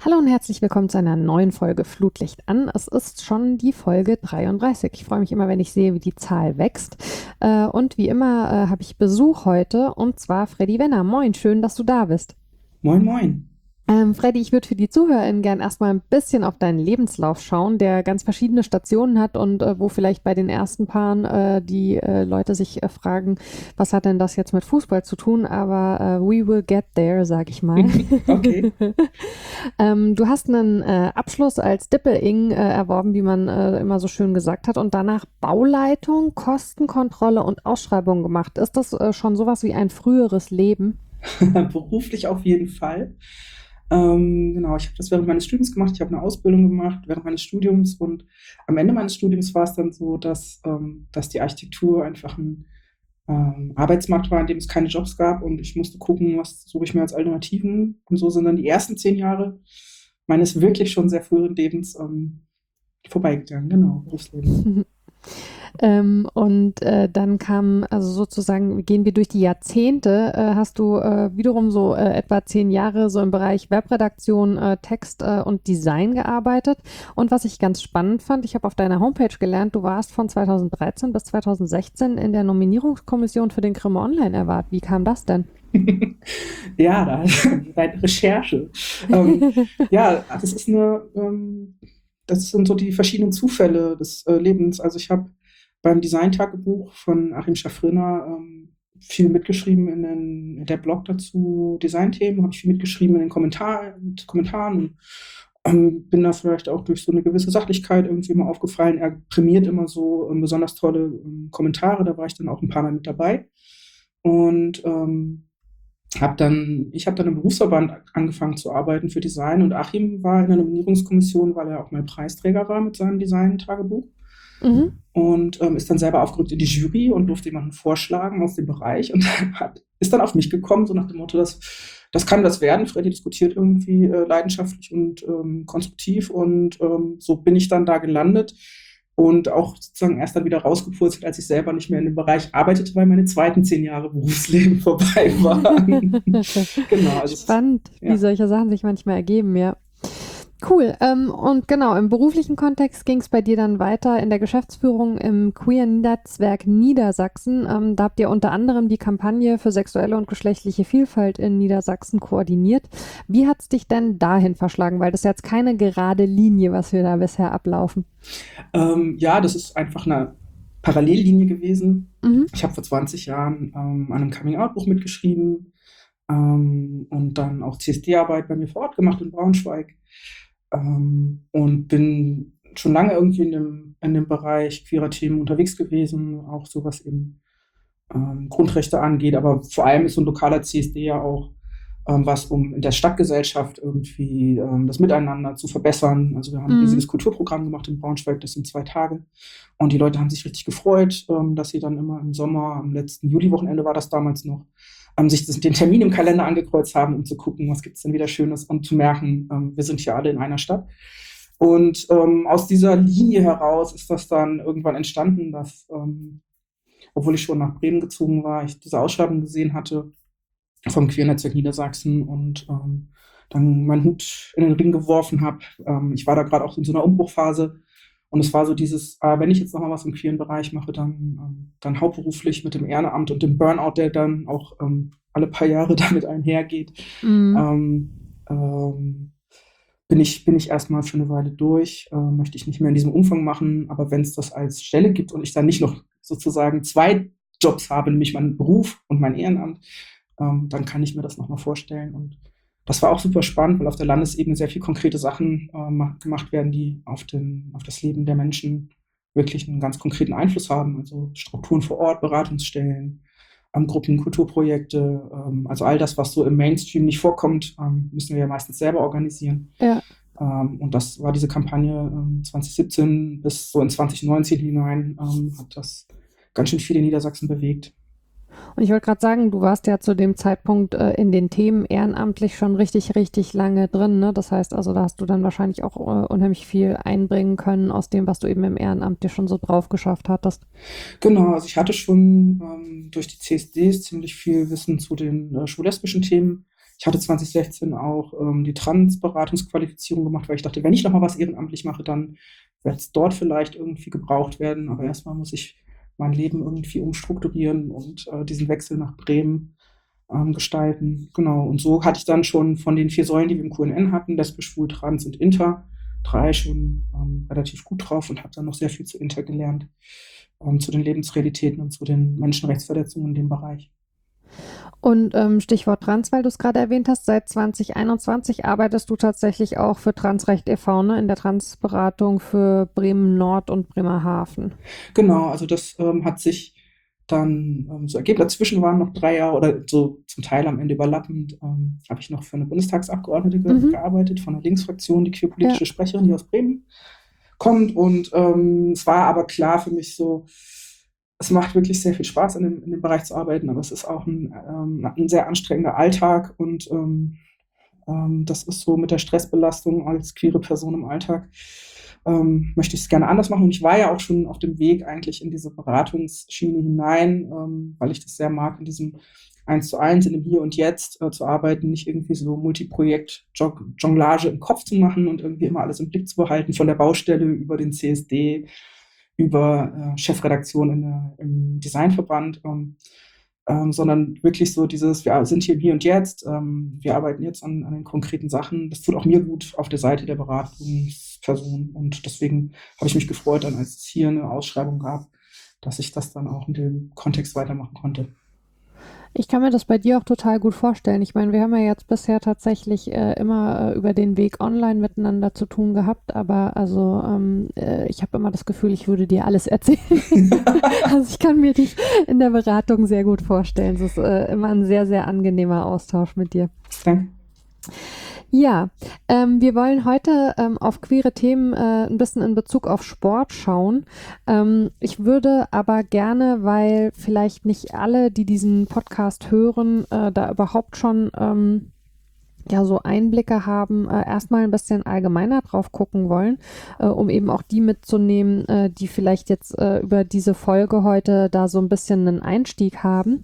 Hallo und herzlich willkommen zu einer neuen Folge Flutlicht an. Es ist schon die Folge 33. Ich freue mich immer, wenn ich sehe, wie die Zahl wächst. Und wie immer habe ich Besuch heute, und zwar Freddy Wenner. Moin, schön, dass du da bist. Moin, moin. Freddy, ich würde für die ZuhörerInnen gern erstmal ein bisschen auf deinen Lebenslauf schauen, der ganz verschiedene Stationen hat und wo vielleicht bei den ersten Paaren die Leute sich fragen, was hat denn das jetzt mit Fußball zu tun? Aber we will get there, sag ich mal. Okay. Du hast einen Abschluss als Dippel-Ing erworben, wie man immer so schön gesagt hat, und danach Bauleitung, Kostenkontrolle und Ausschreibung gemacht. Ist das schon sowas wie ein früheres Leben? Beruflich auf jeden Fall. Genau, ich habe das während meines Studiums gemacht. Ich habe eine Ausbildung gemacht während meines Studiums und am Ende meines Studiums war es dann so, dass die Architektur einfach ein Arbeitsmarkt war, in dem es keine Jobs gab und ich musste gucken, was suche ich mir als Alternativen. Und so sind dann die ersten 10 Jahre meines wirklich schon sehr frühen Lebens vorbeigegangen. Genau, Berufsleben. Und dann kam, also sozusagen, gehen wir durch die Jahrzehnte, hast du wiederum so etwa 10 Jahre so im Bereich Webredaktion, Text und Design gearbeitet. Und was ich ganz spannend fand, ich habe auf deiner Homepage gelernt, du warst von 2013 bis 2016 in der Nominierungskommission für den Grimme Online Award. Wie kam das denn? Ja, da deine Recherche. Ähm, ja, das sind so die verschiedenen Zufälle des Lebens. Also ich habe beim Design-Tagebuch von Achim Schaffriner viel mitgeschrieben in der Blog dazu, Designthemen, habe ich viel mitgeschrieben in den Kommentaren und bin da vielleicht auch durch so eine gewisse Sachlichkeit irgendwie immer aufgefallen. Er prämiert immer so besonders tolle Kommentare, da war ich dann auch ein paar Mal mit dabei. Und ich habe dann im Berufsverband angefangen zu arbeiten für Design und Achim war in der Nominierungskommission, weil er auch mal Preisträger war mit seinem Design-Tagebuch Mhm. und ist dann selber aufgerückt in die Jury und durfte jemanden vorschlagen aus dem Bereich und ist dann auf mich gekommen, so nach dem Motto, das kann das werden. Freddy diskutiert irgendwie leidenschaftlich und konstruktiv und so bin ich dann da gelandet und auch sozusagen erst dann wieder rausgepurzelt, als ich selber nicht mehr in dem Bereich arbeitete, weil meine zweiten 10 Jahre Berufsleben vorbei waren. Genau, also Spannend, wie ja. solche Sachen sich manchmal ergeben, ja. Cool. Und genau, im beruflichen Kontext ging es bei dir dann weiter in der Geschäftsführung im Queer-Netzwerk Niedersachsen. Da habt ihr unter anderem die Kampagne für sexuelle und geschlechtliche Vielfalt in Niedersachsen koordiniert. Wie hat es dich denn dahin verschlagen? Weil das ist jetzt keine gerade Linie, was wir da bisher ablaufen. Ja, das ist einfach eine Parallellinie gewesen. Mhm. Ich habe vor 20 Jahren an einem Coming-out-Buch mitgeschrieben und dann auch CSD-Arbeit bei mir vor Ort gemacht in Braunschweig und bin schon lange irgendwie in dem Bereich queerer Themen unterwegs gewesen, auch so was eben Grundrechte angeht, aber vor allem ist so ein lokaler CSD ja auch was, um in der Stadtgesellschaft irgendwie das Miteinander zu verbessern. Also wir haben ein Mhm. riesiges Kulturprogramm gemacht in Braunschweig, das sind 2 Tage. Und die Leute haben sich richtig gefreut, dass sie dann immer im Sommer, am letzten Juliwochenende war das damals noch, sich den Termin im Kalender angekreuzt haben, um zu gucken, was gibt es denn wieder Schönes und zu merken, wir sind hier alle in einer Stadt. Und aus dieser Linie heraus ist das dann irgendwann entstanden, dass, obwohl ich schon nach Bremen gezogen war, ich diese Ausschreibung gesehen hatte vom Queernetzwerk Niedersachsen und dann meinen Hut in den Ring geworfen habe. Ich war da gerade auch in so einer Umbruchphase und es war so dieses, wenn ich jetzt nochmal was im queeren Bereich mache, dann hauptberuflich mit dem Ehrenamt und dem Burnout, der dann auch alle paar Jahre damit einhergeht, Mhm. ähm, ähm, bin ich erstmal für eine Weile durch, möchte ich nicht mehr in diesem Umfang machen, aber wenn es das als Stelle gibt und ich dann nicht noch sozusagen 2 Jobs habe, nämlich meinen Beruf und mein Ehrenamt, dann kann ich mir das nochmal vorstellen. Und das war auch super spannend, weil auf der Landesebene sehr viel konkrete Sachen gemacht werden, die auf das Leben der Menschen wirklich einen ganz konkreten Einfluss haben. Also Strukturen vor Ort, Beratungsstellen, Gruppen, Kulturprojekte, also all das, was so im Mainstream nicht vorkommt, müssen wir ja meistens selber organisieren. Ja. Und das war diese Kampagne 2017 bis so in 2019 hinein, hat das ganz schön viel in Niedersachsen bewegt. Und ich wollte gerade sagen, du warst ja zu dem Zeitpunkt in den Themen ehrenamtlich schon richtig, richtig lange drin, ne? Das heißt also, da hast du dann wahrscheinlich auch unheimlich viel einbringen können aus dem, was du eben im Ehrenamt dir schon so drauf geschafft hattest. Genau, also ich hatte schon durch die CSDs ziemlich viel Wissen zu den schwul-lesbischen Themen. Ich hatte 2016 auch die Trans-Beratungsqualifizierung gemacht, weil ich dachte, wenn ich nochmal was ehrenamtlich mache, dann wird es dort vielleicht irgendwie gebraucht werden. Aber erstmal muss ich mein Leben irgendwie umstrukturieren und diesen Wechsel nach Bremen gestalten. Genau. Und so hatte ich dann schon von den 4 Säulen, die wir im QNN hatten, lesbisch, schwul, trans und inter, 3 schon relativ gut drauf und habe dann noch sehr viel zu inter gelernt, zu den Lebensrealitäten und zu den Menschenrechtsverletzungen in dem Bereich. Und Stichwort Trans, weil du es gerade erwähnt hast, seit 2021 arbeitest du tatsächlich auch für Transrecht e.V., ne, in der Transberatung für Bremen Nord und Bremerhaven. Genau, also das hat sich dann so ergeben. Dazwischen waren noch 3 Jahre oder so zum Teil am Ende überlappend, habe ich noch für eine Bundestagsabgeordnete gearbeitet, von der Linksfraktion, die queerpolitische Sprecherin, die aus Bremen kommt. Und es war aber klar für mich so, es macht wirklich sehr viel Spaß, in dem Bereich zu arbeiten, aber es ist auch ein sehr anstrengender Alltag und das ist so mit der Stressbelastung als queere Person im Alltag, möchte ich es gerne anders machen. Und ich war ja auch schon auf dem Weg eigentlich in diese Beratungsschiene hinein, weil ich das sehr mag, in diesem 1:1, in dem Hier und Jetzt zu arbeiten, nicht irgendwie so Multiprojekt-Jonglage im Kopf zu machen und irgendwie immer alles im Blick zu behalten, von der Baustelle über den CSD, über Chefredaktion im Designverband, sondern wirklich so dieses, wir sind hier und jetzt, wir arbeiten jetzt an den konkreten Sachen. Das tut auch mir gut auf der Seite der Beratungsperson und deswegen habe ich mich gefreut, dann als es hier eine Ausschreibung gab, dass ich das dann auch in dem Kontext weitermachen konnte. Ich kann mir das bei dir auch total gut vorstellen. Ich meine, wir haben ja jetzt bisher tatsächlich immer über den Weg online miteinander zu tun gehabt, aber also ich habe immer das Gefühl, ich würde dir alles erzählen. Also ich kann mir dich in der Beratung sehr gut vorstellen. Es ist immer ein sehr, sehr angenehmer Austausch mit dir. Danke. Ja, wir wollen heute auf queere Themen ein bisschen in Bezug auf Sport schauen. Ich würde aber gerne, weil vielleicht nicht alle, die diesen Podcast hören, da überhaupt schon ja so Einblicke haben, erstmal ein bisschen allgemeiner drauf gucken wollen, um eben auch die mitzunehmen, die vielleicht jetzt über diese Folge heute da so ein bisschen einen Einstieg haben.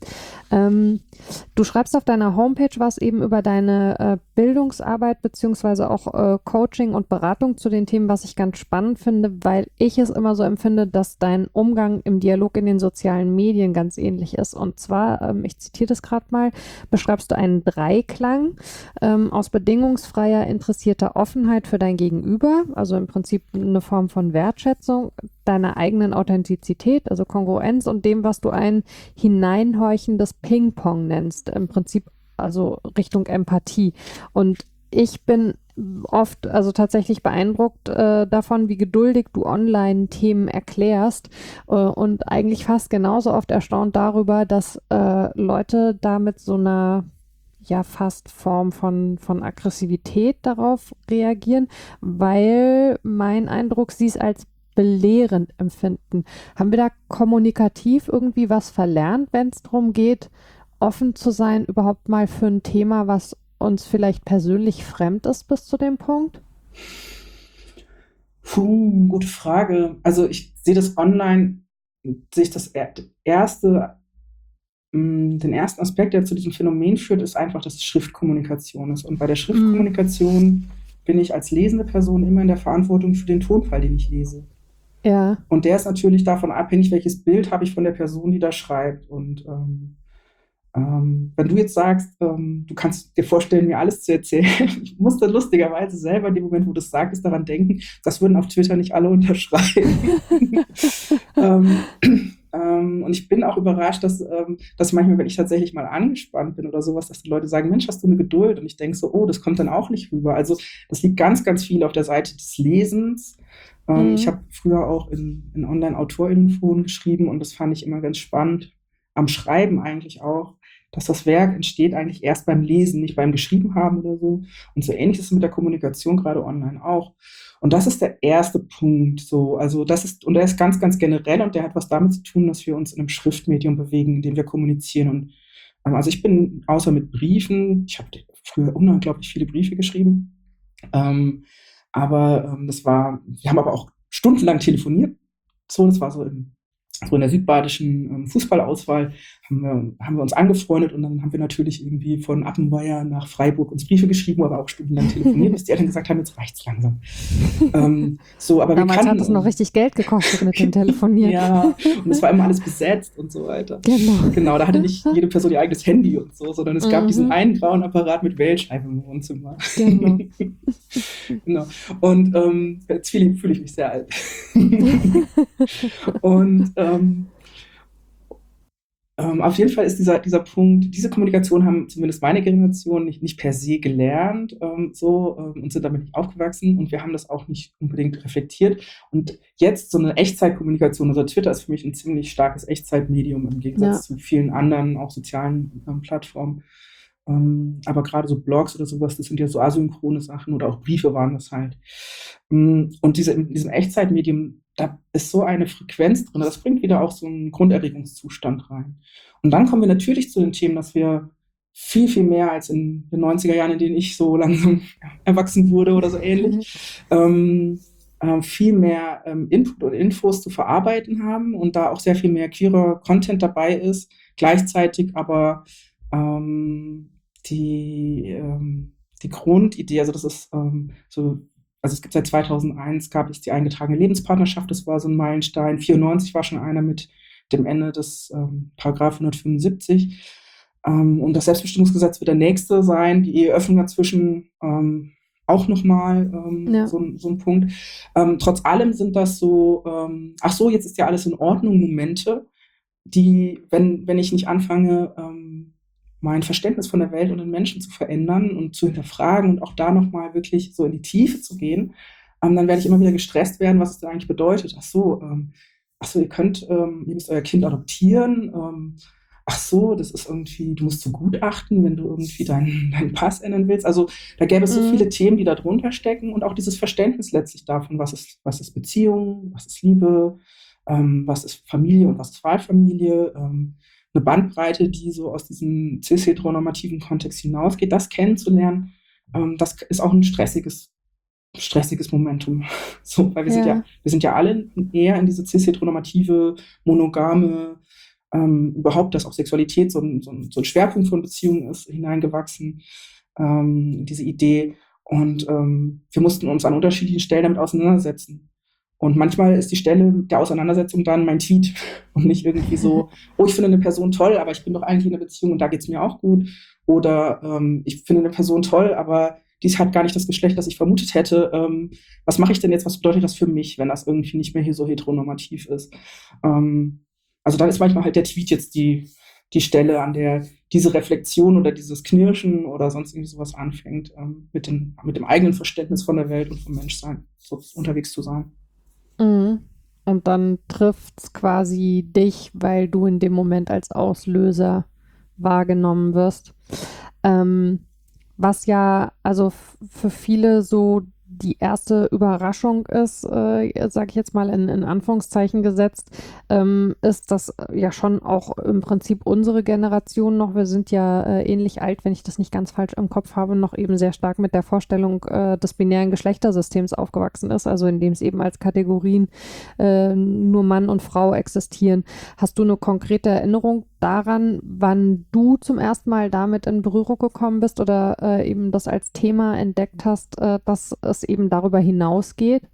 Du schreibst auf deiner Homepage was eben über deine Bildungsarbeit beziehungsweise auch Coaching und Beratung zu den Themen, was ich ganz spannend finde, weil ich es immer so empfinde, dass dein Umgang im Dialog in den sozialen Medien ganz ähnlich ist. Und zwar, ich zitiere das gerade mal, beschreibst du einen Dreiklang aus bedingungsfreier, interessierter Offenheit für dein Gegenüber, also im Prinzip eine Form von Wertschätzung, deiner eigenen Authentizität, also Kongruenz und dem, was du ein hineinhorchendes Ping-Pong nennst, im Prinzip also Richtung Empathie. Und ich bin oft also tatsächlich beeindruckt davon, wie geduldig du online Themen erklärst und eigentlich fast genauso oft erstaunt darüber, dass Leute da mit so einer ja fast Form von Aggressivität darauf reagieren, weil mein Eindruck, sie es als belehrend empfinden. Haben wir da kommunikativ irgendwie was verlernt, wenn es darum geht, offen zu sein, überhaupt mal für ein Thema, was uns vielleicht persönlich fremd ist bis zu dem Punkt? Gute Frage. Also ich sehe das online, sehe ich das den ersten Aspekt, der zu diesem Phänomen führt, ist einfach, dass es Schriftkommunikation ist. Und bei der Schriftkommunikation bin ich als lesende Person immer in der Verantwortung für den Tonfall, den ich lese. Ja. Und der ist natürlich davon abhängig, welches Bild habe ich von der Person, die da schreibt. Und wenn du jetzt sagst, du kannst dir vorstellen, mir alles zu erzählen, ich musste lustigerweise selber in dem Moment, wo du das sagst, daran denken, das würden auf Twitter nicht alle unterschreiben. Und ich bin auch überrascht, dass manchmal, wenn ich tatsächlich mal angespannt bin oder sowas, dass die Leute sagen, Mensch, hast du eine Geduld? Und ich denke so, oh, das kommt dann auch nicht rüber. Also das liegt ganz, ganz viel auf der Seite des Lesens. Ich habe früher auch in Online-AutorInnenforen geschrieben und das fand ich immer ganz spannend. Am Schreiben eigentlich auch, dass das Werk entsteht eigentlich erst beim Lesen, nicht beim Geschrieben haben oder so. Und so ähnlich ist es mit der Kommunikation, gerade online auch. Und das ist der erste Punkt. So. Also und der ist ganz, ganz generell und der hat was damit zu tun, dass wir uns in einem Schriftmedium bewegen, in dem wir kommunizieren. Und also ich bin außer mit Briefen, ich habe früher unglaublich viele Briefe geschrieben. Wir haben aber auch stundenlang telefoniert. So, das war so im so in der südbadischen Fußballauswahl haben wir uns angefreundet und dann haben wir natürlich irgendwie von Appenweier nach Freiburg uns Briefe geschrieben, aber auch stundenlang telefoniert, bis die Eltern gesagt haben, jetzt reicht's langsam. Aber Damals wir hat es noch richtig Geld gekostet mit dem Telefonieren. Ja, und es war immer alles besetzt und so weiter. Genau, da hatte nicht jede Person ihr eigenes Handy und so, sondern es gab diesen einen grauen Apparat mit Wählscheibe im Wohnzimmer. Genau. Genau. Und jetzt fühle ich mich sehr alt. Und auf jeden Fall ist dieser Punkt, diese Kommunikation haben zumindest meine Generation nicht per se gelernt und sind damit nicht aufgewachsen und wir haben das auch nicht unbedingt reflektiert. Und jetzt so eine Echtzeitkommunikation, also Twitter ist für mich ein ziemlich starkes Echtzeitmedium im Gegensatz zu vielen anderen, auch sozialen Plattformen. Aber gerade so Blogs oder sowas, das sind ja so asynchrone Sachen oder auch Briefe waren das halt. Und in diesem Echtzeitmedium, da ist so eine Frequenz drin, das bringt wieder auch so einen Grunderregungszustand rein. Und dann kommen wir natürlich zu den Themen, dass wir viel, viel mehr als in den 90er Jahren, in denen ich so langsam erwachsen wurde oder so ähnlich, viel mehr Input und Infos zu verarbeiten haben und da auch sehr viel mehr queerer Content dabei ist, gleichzeitig aber die Grundidee, also das ist also es gibt seit 2001 gab es die eingetragene Lebenspartnerschaft, das war so ein Meilenstein. 94 war schon einer mit dem Ende des Paragraph 175. Und das Selbstbestimmungsgesetz wird der nächste sein, die Eheöffnung dazwischen auch nochmal so ein Punkt. Trotz allem sind das so, jetzt ist ja alles in Ordnung, Momente, die, wenn ich nicht anfange, mein Verständnis von der Welt und den Menschen zu verändern und zu hinterfragen und auch da nochmal wirklich so in die Tiefe zu gehen, dann werde ich immer wieder gestresst werden, was es denn eigentlich bedeutet. Ihr müsst euer Kind adoptieren. Das ist irgendwie, du musst so gutachten, wenn du irgendwie deinen Pass ändern willst. Also da gäbe es so viele Themen, die da drunter stecken und auch dieses Verständnis letztlich davon, was ist Beziehung, was ist Liebe, was ist Familie und was ist Wahlfamilie, eine Bandbreite, die so aus diesem cis-heteronormativen Kontext hinausgeht, das kennenzulernen, das ist auch ein stressiges Momentum. So, weil wir sind ja alle eher in diese cis-heteronormative, monogame, überhaupt, dass auch Sexualität so ein Schwerpunkt von Beziehungen ist, hineingewachsen, diese Idee. Und wir mussten uns an unterschiedlichen Stellen damit auseinandersetzen. Und manchmal ist die Stelle der Auseinandersetzung dann mein Tweet und nicht irgendwie so, oh, ich finde eine Person toll, aber ich bin doch eigentlich in einer Beziehung und da geht es mir auch gut. Oder ich finde eine Person toll, aber die hat gar nicht das Geschlecht, das ich vermutet hätte. Was mache ich denn jetzt? Was bedeutet das für mich, wenn das irgendwie nicht mehr hier so heteronormativ ist? Also dann ist manchmal halt der Tweet jetzt die Stelle, an der diese Reflexion oder dieses Knirschen oder sonst irgendwie sowas anfängt, mit dem eigenen Verständnis von der Welt und vom Menschsein so unterwegs zu sein. Und dann trifft es quasi dich, weil du in dem Moment als Auslöser wahrgenommen wirst. Was ja also für viele so die erste Überraschung ist, sage ich jetzt mal in Anführungszeichen gesetzt, ist das ja schon auch im Prinzip unsere Generation noch, wir sind ja ähnlich alt, wenn ich das nicht ganz falsch im Kopf habe, noch eben sehr stark mit der Vorstellung des binären Geschlechtersystems aufgewachsen ist, also in dem es eben als Kategorien nur Mann und Frau existieren. Hast du eine konkrete Erinnerung daran, wann du zum ersten Mal damit in Berührung gekommen bist oder eben das als Thema entdeckt hast, dass es eben darüber hinausgeht?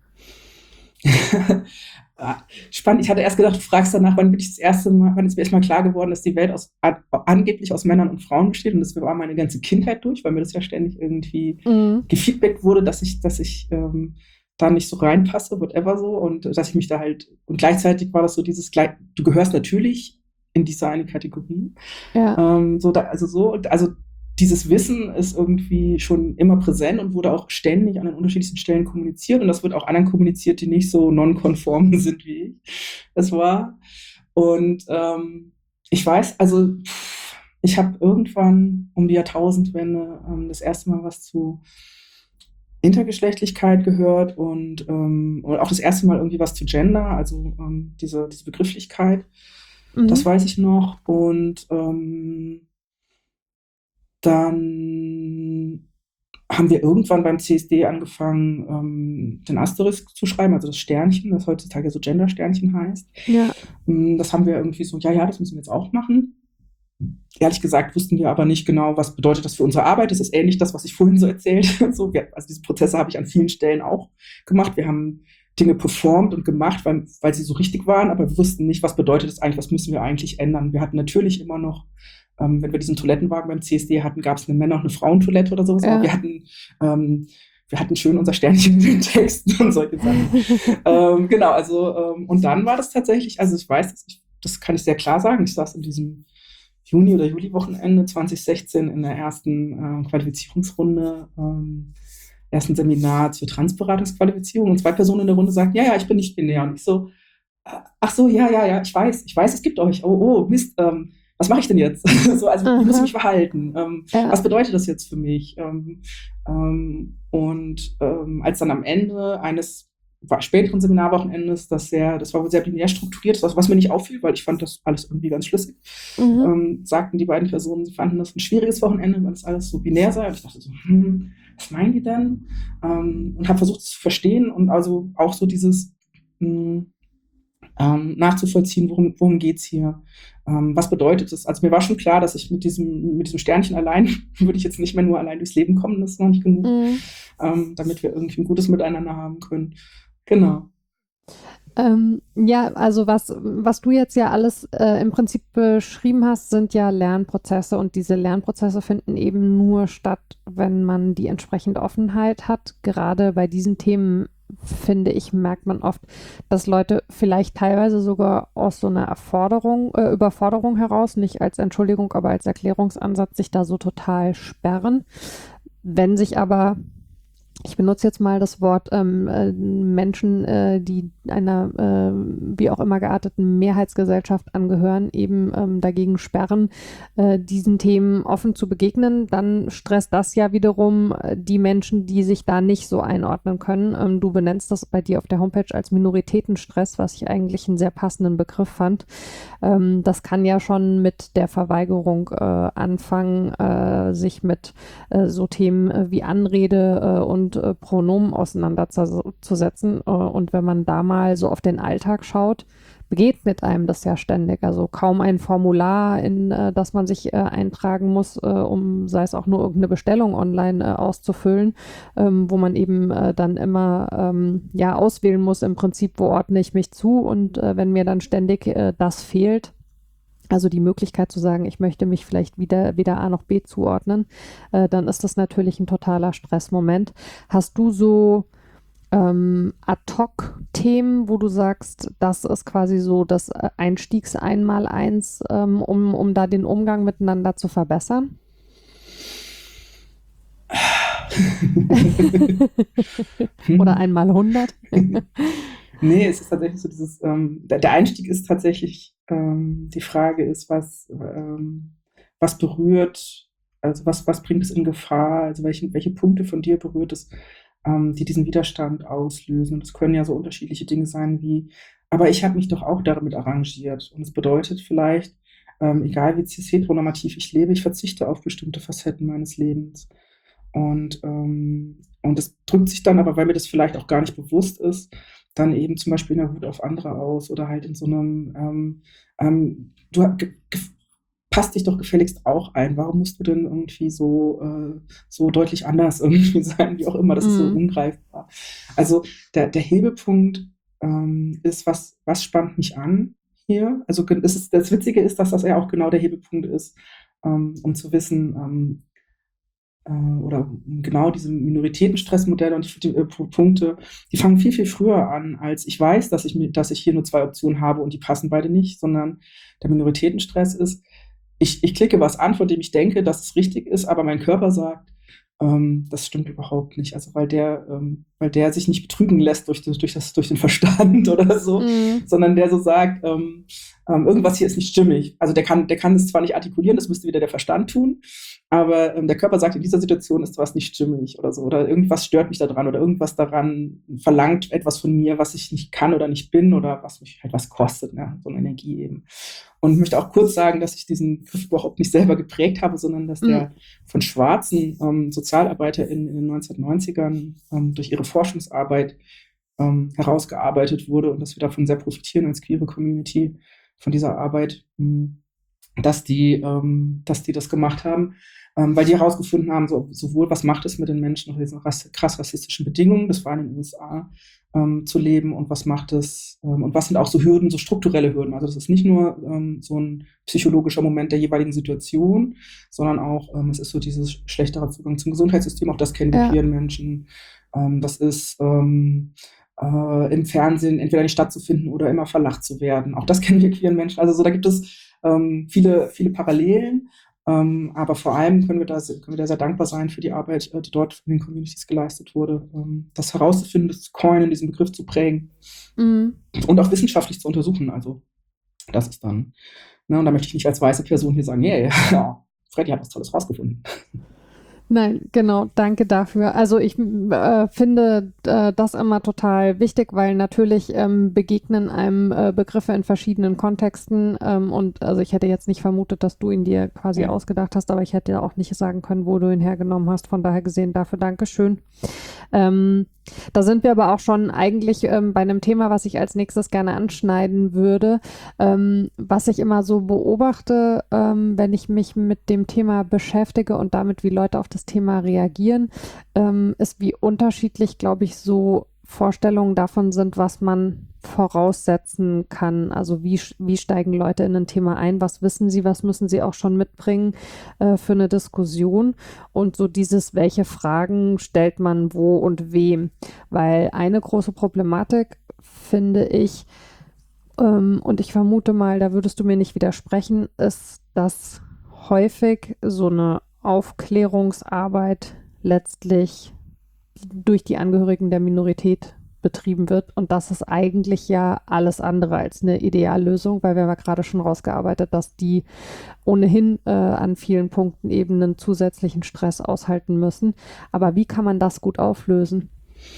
Spannend. Ich hatte erst gedacht, du fragst danach, wann ist mir erstmal klar geworden, dass die Welt angeblich aus Männern und Frauen besteht und das war meine ganze Kindheit durch, weil mir das ja ständig irgendwie gefeedbackt wurde, dass ich da nicht so reinpasse, whatever so und dass ich mich da halt, und gleichzeitig war das so du gehörst natürlich in diese eine Kategorie. Ja. Also dieses Wissen ist irgendwie schon immer präsent und wurde auch ständig an den unterschiedlichsten Stellen kommuniziert und das wird auch anderen kommuniziert, die nicht so nonkonform sind wie ich es war. Und ich weiß, also ich habe irgendwann um die Jahrtausendwende das erste Mal was zu Intergeschlechtlichkeit gehört und auch das erste Mal irgendwie was zu Gender, also diese Begrifflichkeit. Das weiß ich noch. Und dann haben wir irgendwann beim CSD angefangen, den Asterisk zu schreiben, also das Sternchen, das heutzutage so Gender-Sternchen heißt. Ja. Das haben wir irgendwie so, ja, das müssen wir jetzt auch machen. Ehrlich gesagt wussten wir aber nicht genau, was bedeutet das für unsere Arbeit. Das ist ähnlich das, was ich vorhin so erzählt habe. Also diese Prozesse habe ich an vielen Stellen auch gemacht. Wir haben Dinge performt und gemacht, weil sie so richtig waren, aber wir wussten nicht, was bedeutet das eigentlich, was müssen wir eigentlich ändern. Wir hatten natürlich immer noch, wenn wir diesen Toilettenwagen beim CSD hatten, gab es eine Männer- und eine Frauentoilette oder sowas. Ja. Aber wir hatten schön unser Sternchen in den Texten und solche Sachen. Genau, also und dann war das tatsächlich, also ich weiß, das kann ich sehr klar sagen, ich saß in diesem Juni- oder Juli-Wochenende 2016 in der ersten Qualifizierungsrunde, ersten Seminar zur Transberatungsqualifizierung und 2 Personen in der Runde sagten, ja, ich bin nicht binär. Und ich so, ach so, ja, ich weiß, es gibt euch. Oh, Mist, was mache ich denn jetzt? So, also wie muss ich mich verhalten? Was bedeutet das jetzt für mich? Als dann am Ende eines späteren Seminarwochenendes, das war wohl sehr binär strukturiert, was mir nicht auffiel, weil ich fand das alles irgendwie ganz schlüssig, sagten die beiden Personen, sie fanden das ein schwieriges Wochenende, weil das alles so binär sei. Und ich dachte so, was meinen die denn? Und habe versucht, es zu verstehen und also auch so dieses nachzuvollziehen, worum geht es hier? Was bedeutet es? Also mir war schon klar, dass ich mit diesem Sternchen allein, würde ich jetzt nicht mehr nur allein durchs Leben kommen, das ist noch nicht genug, damit wir irgendwie ein gutes Miteinander haben können. Genau. Ja, also was du jetzt ja alles im Prinzip beschrieben hast, sind ja Lernprozesse und diese Lernprozesse finden eben nur statt, wenn man die entsprechende Offenheit hat. Gerade bei diesen Themen, finde ich, merkt man oft, dass Leute vielleicht teilweise sogar aus so einer Überforderung heraus, nicht als Entschuldigung, aber als Erklärungsansatz, sich da so total sperren. Wenn sich aber, ich benutze jetzt mal das Wort, Menschen, die einer wie auch immer gearteten Mehrheitsgesellschaft angehören, eben dagegen sperren, diesen Themen offen zu begegnen, dann stresst das ja wiederum die Menschen, die sich da nicht so einordnen können. Du benennst das bei dir auf der Homepage als Minoritätenstress, was ich eigentlich einen sehr passenden Begriff fand. Das kann ja schon mit der Verweigerung anfangen, sich mit so Themen wie Anrede und Pronomen auseinanderzusetzen. Und wenn man da mal so auf den Alltag schaut, begegnet einem das ja ständig. Also kaum ein Formular, in das man sich eintragen muss, um, sei es auch nur irgendeine Bestellung online auszufüllen, wo man eben dann immer auswählen muss, im Prinzip, wo ordne ich mich zu. Und wenn mir dann ständig das fehlt, also die Möglichkeit zu sagen, ich möchte mich vielleicht weder A noch B zuordnen, dann ist das natürlich ein totaler Stressmoment. Hast du so Ad-hoc-Themen, wo du sagst, das ist quasi so das Einstiegs-Einmaleins, um da den Umgang miteinander zu verbessern? Oder 1x100? Nee, es ist tatsächlich so dieses, der Einstieg ist tatsächlich, die Frage ist, was berührt, also was bringt es in Gefahr, also welche Punkte von dir berührt es, die diesen Widerstand auslösen. Und es können ja so unterschiedliche Dinge sein wie, aber ich habe mich doch auch damit arrangiert. Und es bedeutet vielleicht, egal wie cis-heteronormativ ich lebe, ich verzichte auf bestimmte Facetten meines Lebens. Und das drückt sich dann aber, weil mir das vielleicht auch gar nicht bewusst ist, dann eben zum Beispiel in der Wut auf andere aus oder halt in so einem, passt dich doch gefälligst auch ein. Warum musst du denn irgendwie so deutlich anders irgendwie sein, wie auch immer, das ist so ungreifbar. Also der Hebelpunkt ist, was spannt mich an hier? Also das Witzige ist, dass das ja auch genau der Hebelpunkt ist, um zu wissen, oder genau diese Minoritätenstressmodelle und die Punkte, die fangen viel, viel früher an, als ich weiß, dass ich hier nur 2 Optionen habe und die passen beide nicht, sondern der Minoritätenstress ist, ich klicke was an, von dem ich denke, dass es richtig ist, aber mein Körper sagt, das stimmt überhaupt nicht. Also weil der weil der sich nicht betrügen lässt durch den Verstand oder so, sondern der so sagt, irgendwas hier ist nicht stimmig. Also der kann es zwar nicht artikulieren, das müsste wieder der Verstand tun, aber der Körper sagt, in dieser Situation ist was nicht stimmig oder so, oder irgendwas stört mich daran oder irgendwas daran verlangt etwas von mir, was ich nicht kann oder nicht bin oder was mich halt was kostet, ne? So eine Energie eben. Und ich möchte auch kurz sagen, dass ich diesen Begriff überhaupt nicht selber geprägt habe, sondern dass der von schwarzen SozialarbeiterInnen in den 1990ern durch ihre Forschungsarbeit herausgearbeitet wurde und dass wir davon sehr profitieren als queere Community von dieser Arbeit, dass die das gemacht haben, weil die herausgefunden haben, sowohl was macht es mit den Menschen unter diesen krass rassistischen Bedingungen, das war in den USA, zu leben und was macht es und was sind auch so Hürden, so strukturelle Hürden. Also das ist nicht nur so ein psychologischer Moment der jeweiligen Situation, sondern auch es ist so dieses schlechtere Zugang zum Gesundheitssystem, auch das kennen die queeren Menschen. Das ist im Fernsehen entweder nicht stattzufinden oder immer verlacht zu werden. Auch das kennen wir queeren Menschen. Also so, da gibt es viele, viele Parallelen. Aber vor allem können wir da sehr dankbar sein für die Arbeit, die dort in den Communities geleistet wurde, das herauszufinden, das zu coinen, diesen Begriff zu prägen und auch wissenschaftlich zu untersuchen. Also das ist dann, ne, und da möchte ich nicht als weiße Person hier sagen, yeah, Freddy hat was Tolles rausgefunden. Nein, genau, danke dafür. Also ich finde das immer total wichtig, weil natürlich begegnen einem Begriffe in verschiedenen Kontexten und also ich hätte jetzt nicht vermutet, dass du ihn dir quasi ausgedacht hast, aber ich hätte ja auch nicht sagen können, wo du ihn hergenommen hast. Von daher gesehen, dafür Dankeschön. Da sind wir aber auch schon eigentlich bei einem Thema, was ich als nächstes gerne anschneiden würde. Was ich immer so beobachte, wenn ich mich mit dem Thema beschäftige und damit, wie Leute auf das Thema reagieren, ist, wie unterschiedlich, glaube ich, so Vorstellungen davon sind, was man voraussetzen kann. Also wie steigen Leute in ein Thema ein? Was wissen sie? Was müssen sie auch schon mitbringen für eine Diskussion? Und so dieses, welche Fragen stellt man wo und wem? Weil eine große Problematik finde ich, und ich vermute mal, da würdest du mir nicht widersprechen, ist, dass häufig so eine Aufklärungsarbeit letztlich durch die Angehörigen der Minorität betrieben wird. Und das ist eigentlich ja alles andere als eine Ideallösung, weil wir haben ja gerade schon rausgearbeitet, dass die ohnehin an vielen Punkten eben einen zusätzlichen Stress aushalten müssen. Aber wie kann man das gut auflösen?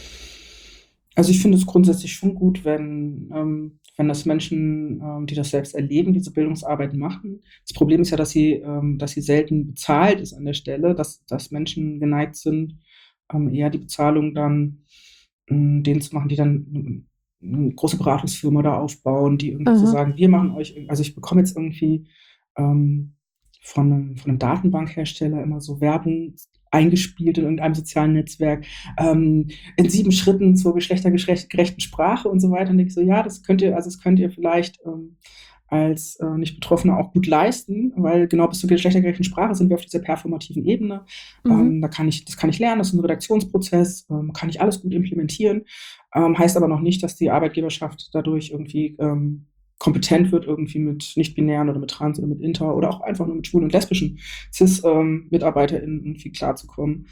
Also ich finde es grundsätzlich schon gut, wenn das Menschen, die das selbst erleben, diese Bildungsarbeit machen. Das Problem ist ja, dass sie selten bezahlt ist an der Stelle, dass Menschen geneigt sind, eher die Bezahlung dann denen zu machen, die dann eine große Beratungsfirma da aufbauen, die irgendwie so sagen, wir machen euch, also ich bekomme jetzt irgendwie von einem Datenbankhersteller immer so Werbung eingespielt in irgendeinem sozialen Netzwerk, in 7 Schritten zur geschlechtergerechten Sprache und so weiter. Und ich so, ja, das könnt ihr vielleicht als Nicht-Betroffene auch gut leisten, weil genau bis zur geschlechtergerechten Sprache sind wir auf dieser performativen Ebene. Das kann ich lernen, das ist ein Redaktionsprozess, kann ich alles gut implementieren, heißt aber noch nicht, dass die Arbeitgeberschaft dadurch irgendwie kompetent wird, irgendwie mit Nicht-Binären oder mit Trans oder mit Inter oder auch einfach nur mit schwulen und lesbischen Cis-MitarbeiterInnen irgendwie klarzukommen.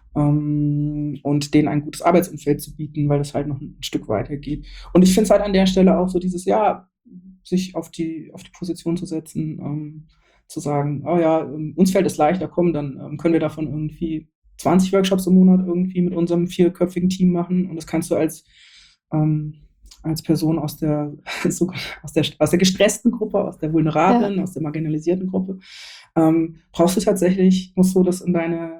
Und denen ein gutes Arbeitsumfeld zu bieten, weil das halt noch ein Stück weiter geht. Und ich finde es halt an der Stelle auch so dieses, ja, sich auf die Position zu setzen, zu sagen, oh ja, uns fällt es leichter, komm, dann können wir davon irgendwie 20 Workshops im Monat irgendwie mit unserem 4-köpfigen Team machen und das kannst du als Person aus der gestressten Gruppe, aus der vulnerablen, aus der marginalisierten Gruppe, brauchst du tatsächlich, musst du das in deine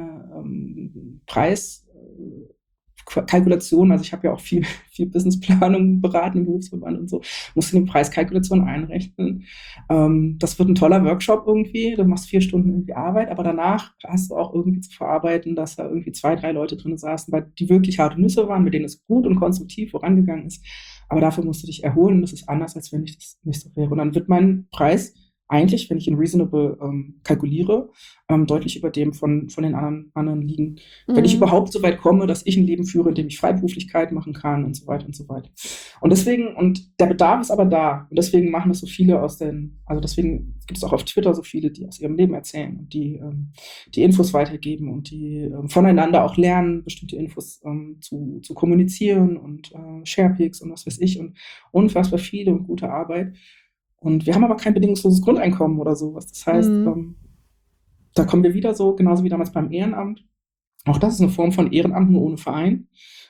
Preiskalkulation, also ich habe ja auch viel Businessplanung beraten im Berufsverband und so, musst du die Preiskalkulation einrechnen. Das wird ein toller Workshop irgendwie, du machst 4 Stunden irgendwie Arbeit, aber danach hast du auch irgendwie zu verarbeiten, dass da irgendwie 2, 3 Leute drin saßen, weil die wirklich harte Nüsse waren, mit denen es gut und konstruktiv vorangegangen ist. Aber dafür musst du dich erholen. Das ist anders, als wenn ich das nicht so wäre. Und dann wird mein Preis eigentlich, wenn ich in Reasonable kalkuliere, deutlich über dem von den anderen liegen. Wenn ich überhaupt so weit komme, dass ich ein Leben führe, in dem ich Freiberuflichkeit machen kann und so weiter und so weiter. Und deswegen, und der Bedarf ist aber da. Und deswegen machen das so viele also deswegen gibt es auch auf Twitter so viele, die aus ihrem Leben erzählen und die Infos weitergeben und die voneinander auch lernen, bestimmte Infos zu kommunizieren und Sharepics und was weiß ich und unfassbar viele und gute Arbeit. Und wir haben aber kein bedingungsloses Grundeinkommen oder sowas. Das heißt, da kommen wir wieder so, genauso wie damals beim Ehrenamt. Auch das ist eine Form von Ehrenamt, nur ohne Verein.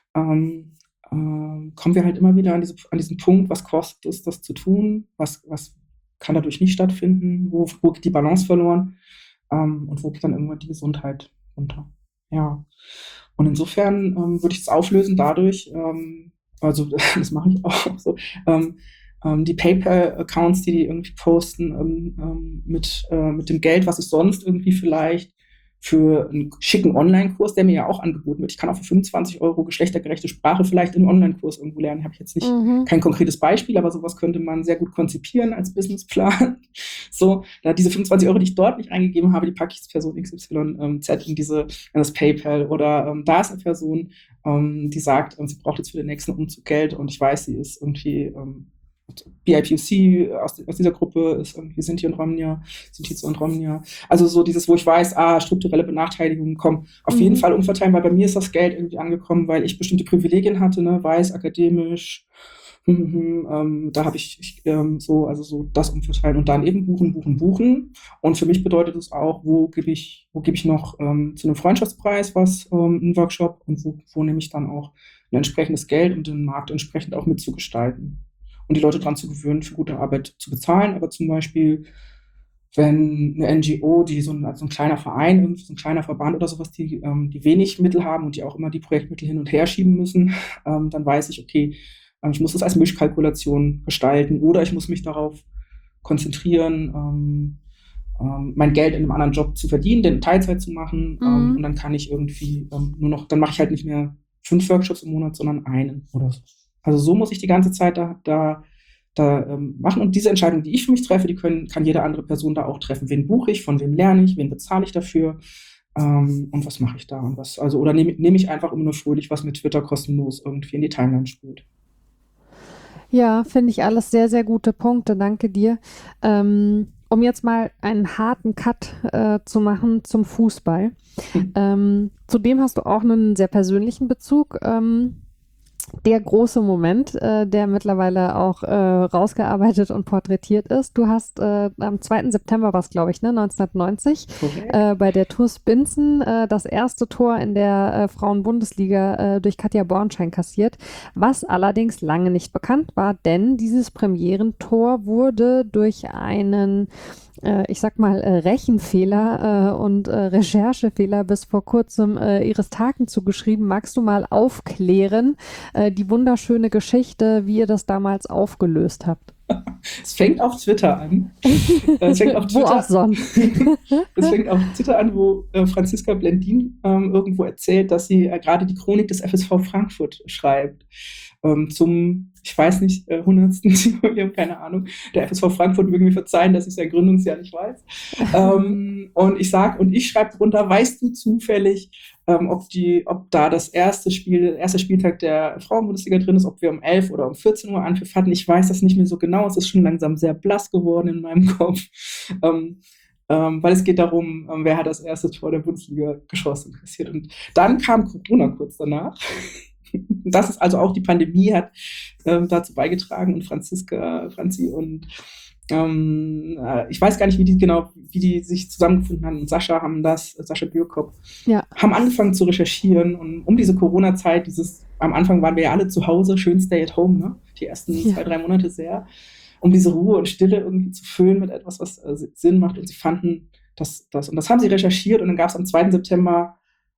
Kommen wir halt immer wieder an diesen Punkt, was kostet es, das zu tun? Was kann dadurch nicht stattfinden? Wo geht die Balance verloren? Und wo geht dann irgendwann die Gesundheit runter? Ja. Und insofern würde ich es auflösen dadurch, also das mache ich auch so, die PayPal-Accounts, die irgendwie posten, mit dem Geld, was es sonst irgendwie vielleicht für einen schicken Online-Kurs, der mir ja auch angeboten wird. Ich kann auch für 25 € geschlechtergerechte Sprache vielleicht in einem Online-Kurs irgendwo lernen. Habe ich jetzt nicht kein konkretes Beispiel, aber sowas könnte man sehr gut konzipieren als Businessplan. So, diese 25 €, die ich dort nicht eingegeben habe, die packe ich als Person XYZ in das PayPal. Oder da ist eine Person, die sagt, sie braucht jetzt für den nächsten Umzug Geld und ich weiß, sie ist irgendwie BIPOC aus dieser Gruppe ist irgendwie Sinti und Romnia. Also so dieses, wo ich weiß, strukturelle Benachteiligungen kommen auf jeden Fall umverteilen, weil bei mir ist das Geld irgendwie angekommen, weil ich bestimmte Privilegien hatte, ne, weiß, akademisch, da habe ich so das umverteilen und dann eben buchen. Und für mich bedeutet es auch, wo gebe ich noch zu einem Freundschaftspreis einen Workshop und wo nehme ich dann auch ein entsprechendes Geld, um den Markt entsprechend auch mitzugestalten. Und die Leute daran zu gewöhnen, für gute Arbeit zu bezahlen. Aber zum Beispiel, wenn eine NGO, die so ein kleiner Verein, so ein kleiner Verband oder sowas, die wenig Mittel haben und die auch immer die Projektmittel hin und her schieben müssen, dann weiß ich, okay, ich muss das als Mischkalkulation gestalten oder ich muss mich darauf konzentrieren, mein Geld in einem anderen Job zu verdienen, den in Teilzeit zu machen. Und dann kann ich irgendwie dann mache ich halt nicht mehr 5 Workshops im Monat, sondern einen oder so. Also so muss ich die ganze Zeit da machen. Und diese Entscheidung, die ich für mich treffe, kann jede andere Person da auch treffen. Wen buche ich, von wem lerne ich, wen bezahle ich dafür und was mache ich da? Und oder nehme ich einfach immer nur fröhlich, was mit Twitter kostenlos irgendwie in die Timeline spült. Ja, finde ich alles sehr, sehr gute Punkte. Danke dir. Um jetzt mal einen harten Cut zu machen zum Fußball. Zudem hast du auch einen sehr persönlichen Bezug. Der große Moment, der mittlerweile auch rausgearbeitet und porträtiert ist. Du hast am 2. September war es, glaube ich, 1990, bei der TuS Binzen das erste Tor in der Frauen-Bundesliga durch Katja Bornschein kassiert, was allerdings lange nicht bekannt war, denn dieses Premierentor wurde durch einen ich sag mal, Rechenfehler und Recherchefehler bis vor kurzem Iris Taken zugeschrieben. Magst du mal aufklären, die wunderschöne Geschichte, wie ihr das damals aufgelöst habt? Es fängt auf Twitter an. Wo auch sonst. Es fängt auf Twitter an, wo Franziska Blendin irgendwo erzählt, dass sie gerade die Chronik des FSV Frankfurt schreibt. Zum, ich weiß nicht, 100. Jubiläum, keine Ahnung. Der FSV Frankfurt möge mir verzeihen, dass ich sein Gründungsjahr nicht weiß. Und ich schreibe drunter, weißt du zufällig, ob da der erste Spieltag der Frauenbundesliga drin ist, ob wir um 11 oder um 14 Uhr Anpfiff hatten. Ich weiß das nicht mehr so genau. Es ist schon langsam sehr blass geworden in meinem Kopf. Weil es geht darum, wer hat das erste Tor der Bundesliga geschossen, kassiert. Und dann kam Corona kurz danach. Das ist also auch, die Pandemie hat dazu beigetragen und Franzi und ich weiß gar nicht, wie die sich zusammengefunden haben. Und Sascha Bürkop, haben angefangen zu recherchieren und um diese Corona-Zeit, am Anfang waren wir ja alle zu Hause, schön Stay at Home, ne? Die ersten 2-3 Monate sehr, um diese Ruhe und Stille irgendwie zu füllen mit etwas, was Sinn macht. Und sie fanden das haben sie recherchiert und dann gab es am 2. September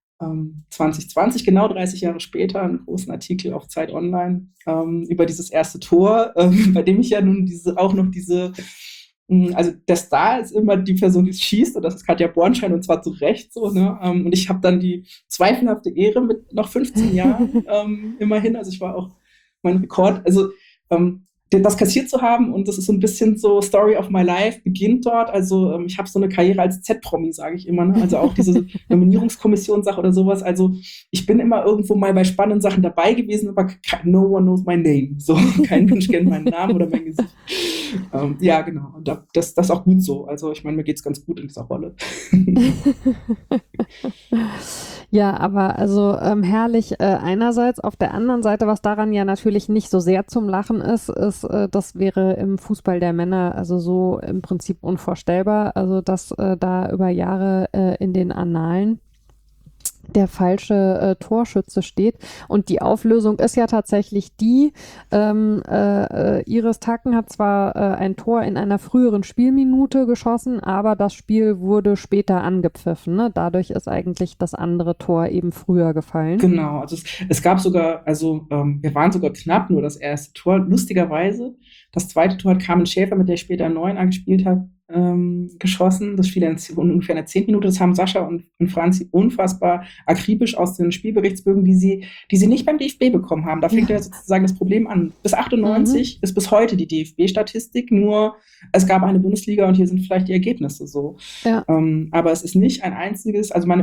2020, genau 30 Jahre später, einen großen Artikel auf Zeit Online über dieses erste Tor, bei dem ich ja nun also der Star ist immer die Person, die es schießt, und das ist Katja Bornschein, und zwar zu Recht so, ne? Und ich habe dann die zweifelhafte Ehre mit noch 15 Jahren immerhin, also ich war auch mein Rekord, also das kassiert zu haben und das ist so ein bisschen so Story of my life, beginnt dort. Also ich habe so eine Karriere als Z-Promi, sage ich immer. Ne? Also auch diese Nominierungskommission-Sache oder sowas. Also ich bin immer irgendwo mal bei spannenden Sachen dabei gewesen, aber no one knows my name. So, kein Mensch kennt meinen Namen oder mein Gesicht. Ja, genau. Und das ist auch gut so. Also ich meine, mir geht's ganz gut in dieser Rolle. Ja, aber also herrlich einerseits. Auf der anderen Seite, was daran ja natürlich nicht so sehr zum Lachen ist, das wäre im Fußball der Männer also so im Prinzip unvorstellbar. Also dass da über Jahre in den Annalen der falsche Torschütze steht. Und die Auflösung ist ja tatsächlich die, Iris Tacken hat zwar ein Tor in einer früheren Spielminute geschossen, aber das Spiel wurde später angepfiffen. Ne? Dadurch ist eigentlich das andere Tor eben früher gefallen. Genau, also es gab sogar, also wir waren sogar knapp, nur das erste Tor. Lustigerweise, das zweite Tor hat Carmen Schäfer, mit der ich später 9 angespielt habe, geschossen. Das fiel ungefähr in der 10. Minute. Das haben Sascha und Franzi unfassbar akribisch aus den Spielberichtsbögen, die sie nicht beim DFB bekommen haben. Da fängt ja sozusagen das Problem an. Bis 98 ist bis heute die DFB-Statistik, nur es gab eine Bundesliga und hier sind vielleicht die Ergebnisse so. Ja. Aber es ist nicht ein einziges, also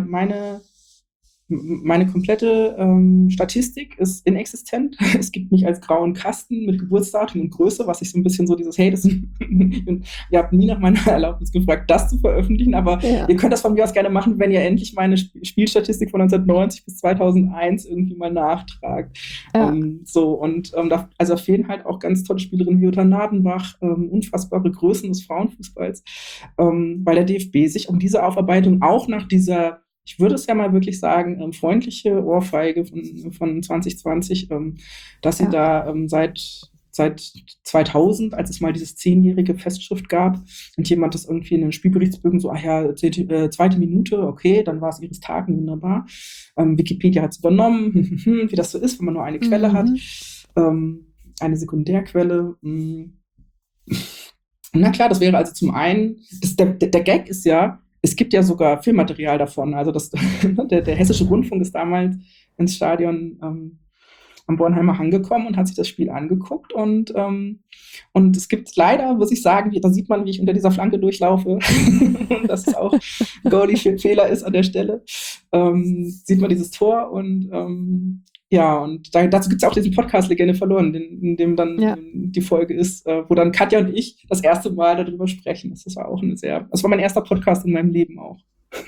meine komplette Statistik ist inexistent. Es gibt mich als grauen Kasten mit Geburtsdatum und Größe, was ich so ein bisschen so dieses, hey, ihr habt nie nach meiner Erlaubnis gefragt, das zu veröffentlichen, aber ihr könnt das von mir aus gerne machen, wenn ihr endlich meine Spielstatistik von 1990 bis 2001 irgendwie mal nachtragt. Ja. Also da fehlen halt auch ganz tolle Spielerinnen wie Jutta Nadenbach, unfassbare Größen des Frauenfußballs, weil der DFB sich um diese Aufarbeitung auch nach dieser, ich würde es ja mal wirklich sagen, freundliche Ohrfeige von 2020, dass sie da seit 2000, als es mal dieses 10-jährige Festschrift gab und jemand das irgendwie in den Spielberichtsbögen so, zweite Minute, okay, dann war es Iris Taken, wunderbar. Wikipedia hat es übernommen, wie das so ist, wenn man nur eine Quelle hat, eine Sekundärquelle. Na klar, das wäre also zum einen, der Gag ist ja, es gibt ja sogar Filmmaterial davon. Also der Hessische Rundfunk ist damals ins Stadion am Bornheimer Hang gekommen und hat sich das Spiel angeguckt. Und es gibt leider, muss ich sagen, da sieht man, wie ich unter dieser Flanke durchlaufe, dass es auch ein Goalie-Fehler ist an der Stelle. Sieht man dieses Tor und dazu gibt es auch diesen Podcast Legende verloren, in dem dann die Folge ist, wo dann Katja und ich das erste Mal darüber sprechen. Das war mein erster Podcast in meinem Leben auch.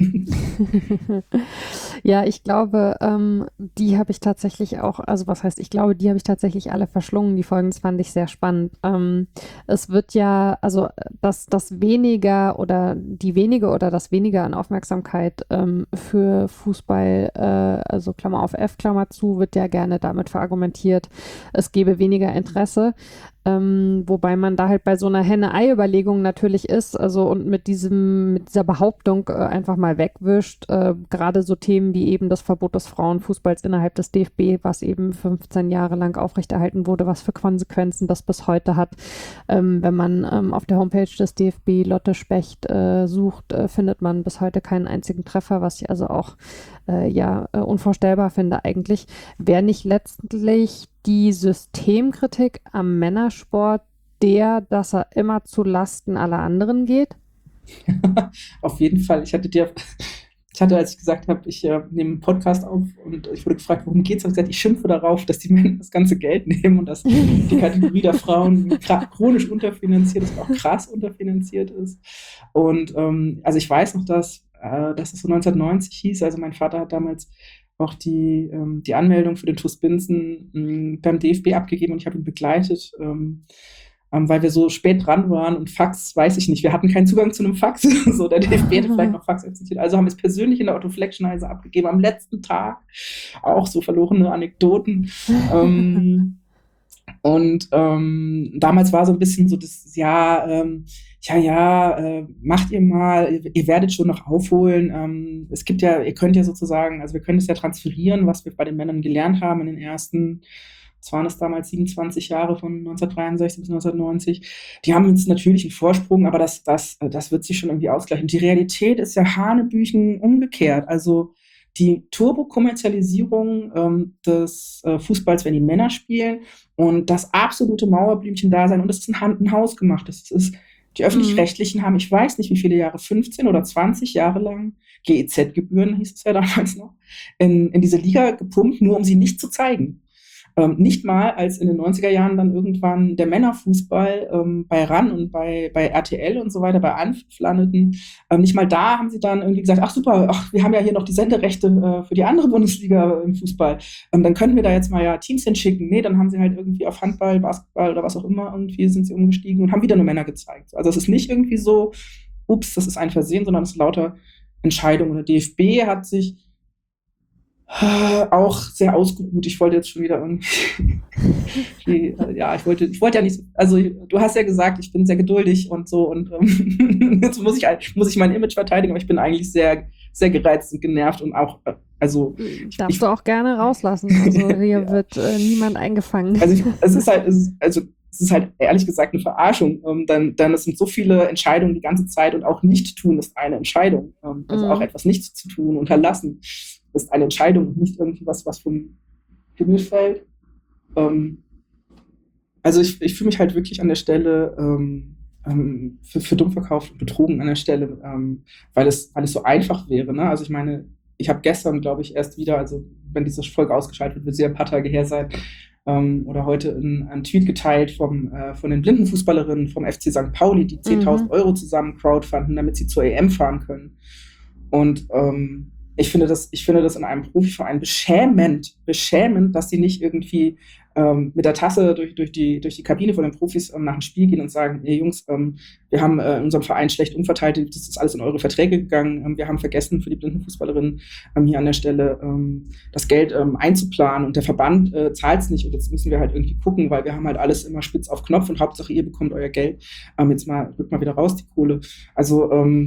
Ja, ich glaube, die habe ich tatsächlich auch, also was heißt, ich glaube, die habe ich tatsächlich alle verschlungen, die Folgen, das fand ich sehr spannend. Es wird ja, also das weniger oder die wenige oder das weniger an Aufmerksamkeit für Fußball, also Klammer auf F, Klammer zu, wird ja gerne damit verargumentiert, es gebe weniger Interesse. Wobei man da halt bei so einer Henne-Ei-Überlegung natürlich ist, also und mit dieser Behauptung einfach mal wegwischt, gerade so Themen wie eben das Verbot des Frauenfußballs innerhalb des DFB, was eben 15 Jahre lang aufrechterhalten wurde, was für Konsequenzen das bis heute hat. Wenn man auf der Homepage des DFB Lotte Specht sucht, findet man bis heute keinen einzigen Treffer, was ich also auch unvorstellbar finde eigentlich. Wäre nicht letztlich die Systemkritik am Männersport dass er immer zu Lasten aller anderen geht? Auf jeden Fall. Ich hatte, als ich gesagt habe, ich nehme einen Podcast auf und ich wurde gefragt, worum geht's? Habe ich gesagt, ich schimpfe darauf, dass die Männer das ganze Geld nehmen und dass die Kategorie der Frauen chronisch unterfinanziert ist, auch krass unterfinanziert ist. Und also ich weiß noch, dass es so 1990 hieß, also mein Vater hat damals auch die Anmeldung für den TuS Binzen beim DFB abgegeben und ich habe ihn begleitet, weil wir so spät dran waren und Fax, weiß ich nicht, wir hatten keinen Zugang zu einem Fax, so der DFB hätte vielleicht noch Fax akzeptiert, also haben wir es persönlich in der Otto-Fleck-Schneise abgegeben, am letzten Tag, auch so verlorene Anekdoten. Damals war so ein bisschen so das, macht ihr mal, ihr werdet schon noch aufholen. Ihr könnt ja sozusagen, also wir können es ja transferieren, was wir bei den Männern gelernt haben in den ersten, was waren es damals, 27 Jahre von 1963 bis 1990. Die haben jetzt natürlich einen Vorsprung, aber das wird sich schon irgendwie ausgleichen. Die Realität ist ja hanebüchen umgekehrt. Also die Turbo-Kommerzialisierung des Fußballs, wenn die Männer spielen und das absolute Mauerblümchen-Dasein und das ist ein hausgemachtes. Das ist, die Öffentlich-Rechtlichen haben, ich weiß nicht wie viele Jahre, 15 oder 20 Jahre lang, GEZ-Gebühren hieß es ja damals noch, in diese Liga gepumpt, nur um sie nicht zu zeigen. Nicht mal, als in den 90er Jahren dann irgendwann der Männerfußball bei RAN und bei RTL und so weiter, bei Anpfiff landeten, nicht mal da haben sie dann irgendwie gesagt, ach super, wir haben ja hier noch die Senderechte für die andere Bundesliga im Fußball, dann könnten wir da jetzt mal ja Teams hinschicken. Nee, dann haben sie halt irgendwie auf Handball, Basketball oder was auch immer, irgendwie sind sie umgestiegen und haben wieder nur Männer gezeigt. Also es ist nicht irgendwie so, ups, das ist ein Versehen, sondern es ist lauter Entscheidung. Und der DFB hat sich auch sehr ausgeruht. Ich wollte jetzt schon wieder irgendwie, ja, ich wollte ja nicht, also du hast ja gesagt, ich bin sehr geduldig und so und jetzt muss ich mein Image verteidigen, aber ich bin eigentlich sehr, sehr gereizt und genervt und auch, also. Darfst du auch gerne rauslassen, also hier wird niemand eingefangen. Also es ist halt ehrlich gesagt eine Verarschung. Dann es sind so viele Entscheidungen die ganze Zeit und auch nicht tun ist eine Entscheidung. Also auch etwas nicht zu tun, unterlassen ist eine Entscheidung und nicht irgendwie was vom Himmel fällt. Also ich fühle mich halt wirklich an der Stelle für dumm verkauft und betrogen an der Stelle, weil es so einfach wäre. Ne? Also ich meine, ich habe gestern, glaube ich, erst wieder, also wenn diese Folge ausgeschaltet wird, wird sie ja ein paar Tage her sein, oder heute einen Tweet geteilt von den blinden Fußballerinnen vom FC St. Pauli, die 10.000 Euro zusammen crowdfunden, damit sie zur EM fahren können. Und ich finde das in einem Profiverein beschämend, dass sie nicht irgendwie mit der Tasse durch die Kabine von den Profis nach dem Spiel gehen und sagen, hey Jungs, wir haben in unserem Verein schlecht umverteilt, das ist alles in eure Verträge gegangen, wir haben vergessen für die blinden Fußballerinnen hier an der Stelle das Geld einzuplanen und der Verband zahlt es nicht und jetzt müssen wir halt irgendwie gucken, weil wir haben halt alles immer spitz auf Knopf und Hauptsache ihr bekommt euer Geld, jetzt rückt mal wieder raus die Kohle. Also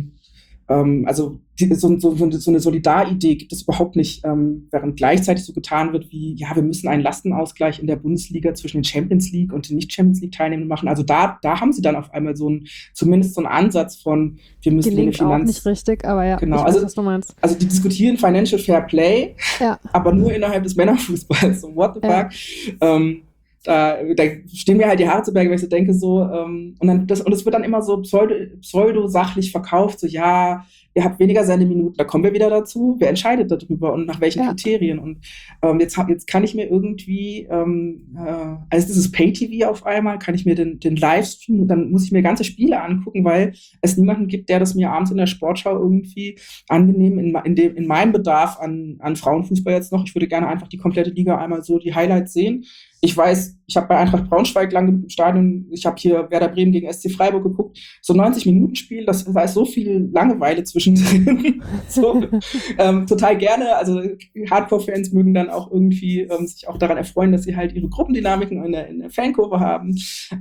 so eine Solidaridee gibt es überhaupt nicht, während gleichzeitig so getan wird wie, ja, wir müssen einen Lastenausgleich in der Bundesliga zwischen den Champions League und den Nicht-Champions-League-Teilnehmern machen. Also da haben sie dann auf einmal zumindest so einen Ansatz von, wir müssen gelingt auch nicht richtig, aber ja, genau, ich weiß, was du meinst. Also die diskutieren Financial Fair Play, aber nur innerhalb des Männerfußballs. So, what the fuck? Da stehen mir halt die Haare zu Berge, weil ich so denke, und es wird dann immer so pseudo-sachlich verkauft, so, ja, ihr habt weniger Sendeminuten, da kommen wir wieder dazu, wer entscheidet darüber und nach welchen Kriterien? Und jetzt kann ich mir irgendwie, als dieses Pay-TV auf einmal, kann ich mir den Livestream, dann muss ich mir ganze Spiele angucken, weil es niemanden gibt, der das mir abends in der Sportschau irgendwie angenehm in meinem Bedarf an Frauenfußball jetzt noch, ich würde gerne einfach die komplette Liga einmal so die Highlights sehen. Ich weiß, ich habe bei Eintracht Braunschweig lange im Stadion, ich habe hier Werder Bremen gegen SC Freiburg geguckt, so 90-Minuten-Spiel, da ist so viel Langeweile zwischendrin. Total gerne, also Hardcore-Fans mögen dann auch irgendwie sich auch daran erfreuen, dass sie halt ihre Gruppendynamiken in der Fankurve haben.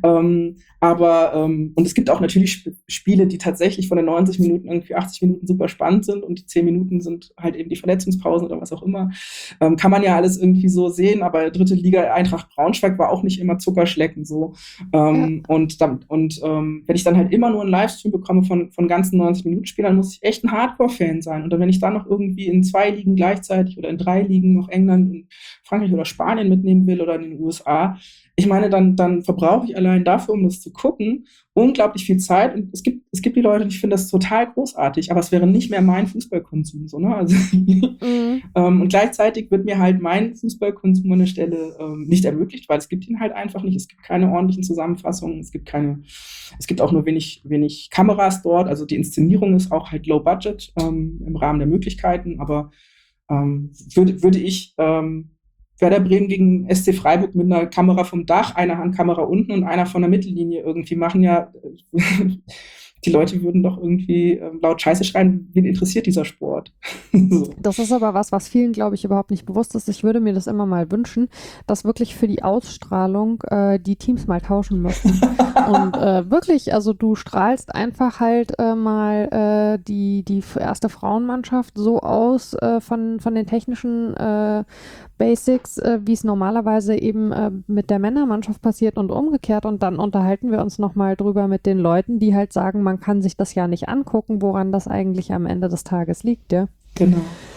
Und es gibt auch natürlich Spiele, die tatsächlich von den 90 Minuten irgendwie 80 Minuten super spannend sind und die 10 Minuten sind halt eben die Verletzungspausen oder was auch immer. Kann man ja alles irgendwie so sehen, aber dritte Liga Eintracht Braunschweig war auch nicht immer Zuckerschlecken so. Und wenn ich dann halt immer nur einen Livestream bekomme von ganzen 90-Minuten-Spielen, dann muss ich echt ein Hardcore-Fan sein. Und dann, wenn ich dann noch irgendwie in 2 Ligen gleichzeitig oder in 3 Ligen noch England und Frankreich oder Spanien mitnehmen will oder in den USA, ich meine, dann verbrauche ich allein dafür, um das zu gucken, unglaublich viel Zeit. Und es gibt die Leute, und ich finde das total großartig, aber es wäre nicht mehr mein Fußballkonsum. So, ne? Also, und gleichzeitig wird mir halt mein Fußballkonsum an der Stelle nicht ermöglicht, weil es gibt ihn halt einfach nicht. Es gibt keine ordentlichen Zusammenfassungen. Es gibt auch nur wenig Kameras dort. Also die Inszenierung ist auch halt low budget im Rahmen der Möglichkeiten. Aber würde ich Werder Bremen gegen SC Freiburg mit einer Kamera vom Dach, einer Handkamera unten und einer von der Mittellinie irgendwie machen, ja, die Leute würden doch irgendwie laut Scheiße schreien, wen interessiert dieser Sport? So. Das ist aber was vielen, glaube ich, überhaupt nicht bewusst ist. Ich würde mir das immer mal wünschen, dass wirklich für die Ausstrahlung die Teams mal tauschen müssen. Und wirklich, also du strahlst einfach halt mal die erste Frauenmannschaft so aus von den technischen Basics, wie es normalerweise eben mit der Männermannschaft passiert und umgekehrt. Und dann unterhalten wir uns nochmal drüber mit den Leuten, die halt sagen, man kann sich das ja nicht angucken, woran das eigentlich am Ende des Tages liegt, ja. Genau.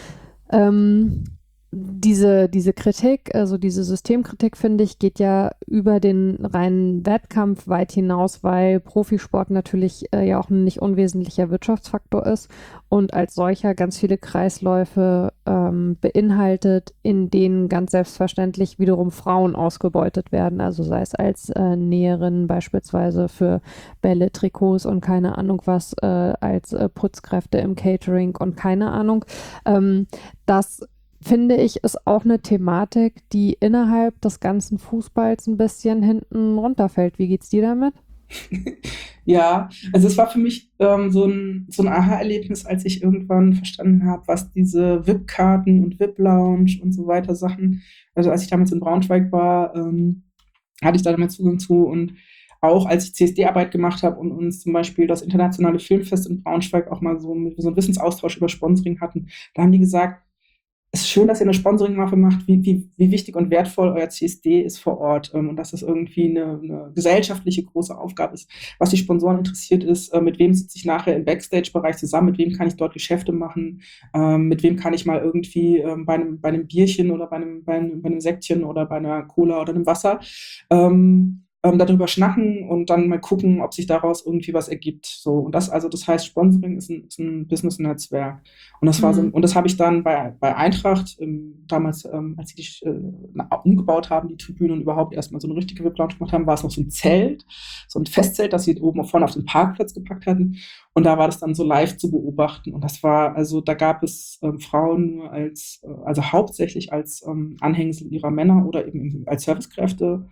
Diese Kritik, also diese Systemkritik, finde ich, geht ja über den reinen Wettkampf weit hinaus, weil Profisport natürlich ja auch ein nicht unwesentlicher Wirtschaftsfaktor ist und als solcher ganz viele Kreisläufe beinhaltet, in denen ganz selbstverständlich wiederum Frauen ausgebeutet werden. Also sei es als Näherin beispielsweise für Bälle, Trikots und keine Ahnung was, als Putzkräfte im Catering und keine Ahnung. Das finde ich, ist auch eine Thematik, die innerhalb des ganzen Fußballs ein bisschen hinten runterfällt. Wie geht's dir damit? Ja, also es war für mich so ein Aha-Erlebnis, als ich irgendwann verstanden habe, was diese VIP-Karten und VIP-Lounge und so weiter Sachen, also als ich damals in Braunschweig war, hatte ich da damit Zugang zu und auch als ich CSD-Arbeit gemacht habe und uns zum Beispiel das internationale Filmfest in Braunschweig auch mal so einen Wissensaustausch über Sponsoring hatten, da haben die gesagt, es ist schön, dass ihr eine Sponsoring-Mappe macht, wie wichtig und wertvoll euer CSD ist vor Ort und dass das irgendwie eine gesellschaftliche große Aufgabe ist. Was die Sponsoren interessiert ist, mit wem sitze ich nachher im Backstage-Bereich zusammen, mit wem kann ich dort Geschäfte machen, mit wem kann ich mal irgendwie bei einem Bierchen oder bei einem Säckchen oder bei einer Cola oder einem Wasser darüber schnacken und dann mal gucken, ob sich daraus irgendwie was ergibt. So, und das heißt, Sponsoring ist ein Business-Netzwerk. Und Mhm. das habe ich dann bei Eintracht, damals, als sie umgebaut haben, die Tribüne und überhaupt erstmal so eine richtige VIP-Lounge gemacht haben, war es noch so ein Zelt, so ein Festzelt, das sie oben vorne auf den Parkplatz gepackt hatten. Und da war das dann so live zu beobachten. Und also da gab es Frauen nur also hauptsächlich als Anhängsel ihrer Männer oder eben als Servicekräfte.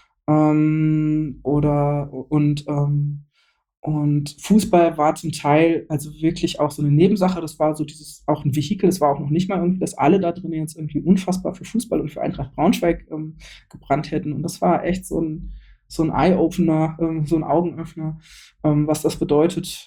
Und Fußball war zum Teil also wirklich auch so eine Nebensache. Das war so auch ein Vehikel. Das war auch noch nicht mal irgendwie, dass alle da drin jetzt irgendwie unfassbar für Fußball und für Eintracht Braunschweig gebrannt hätten. Und das war echt so ein Eye-Opener, so ein Augenöffner, was das bedeutet,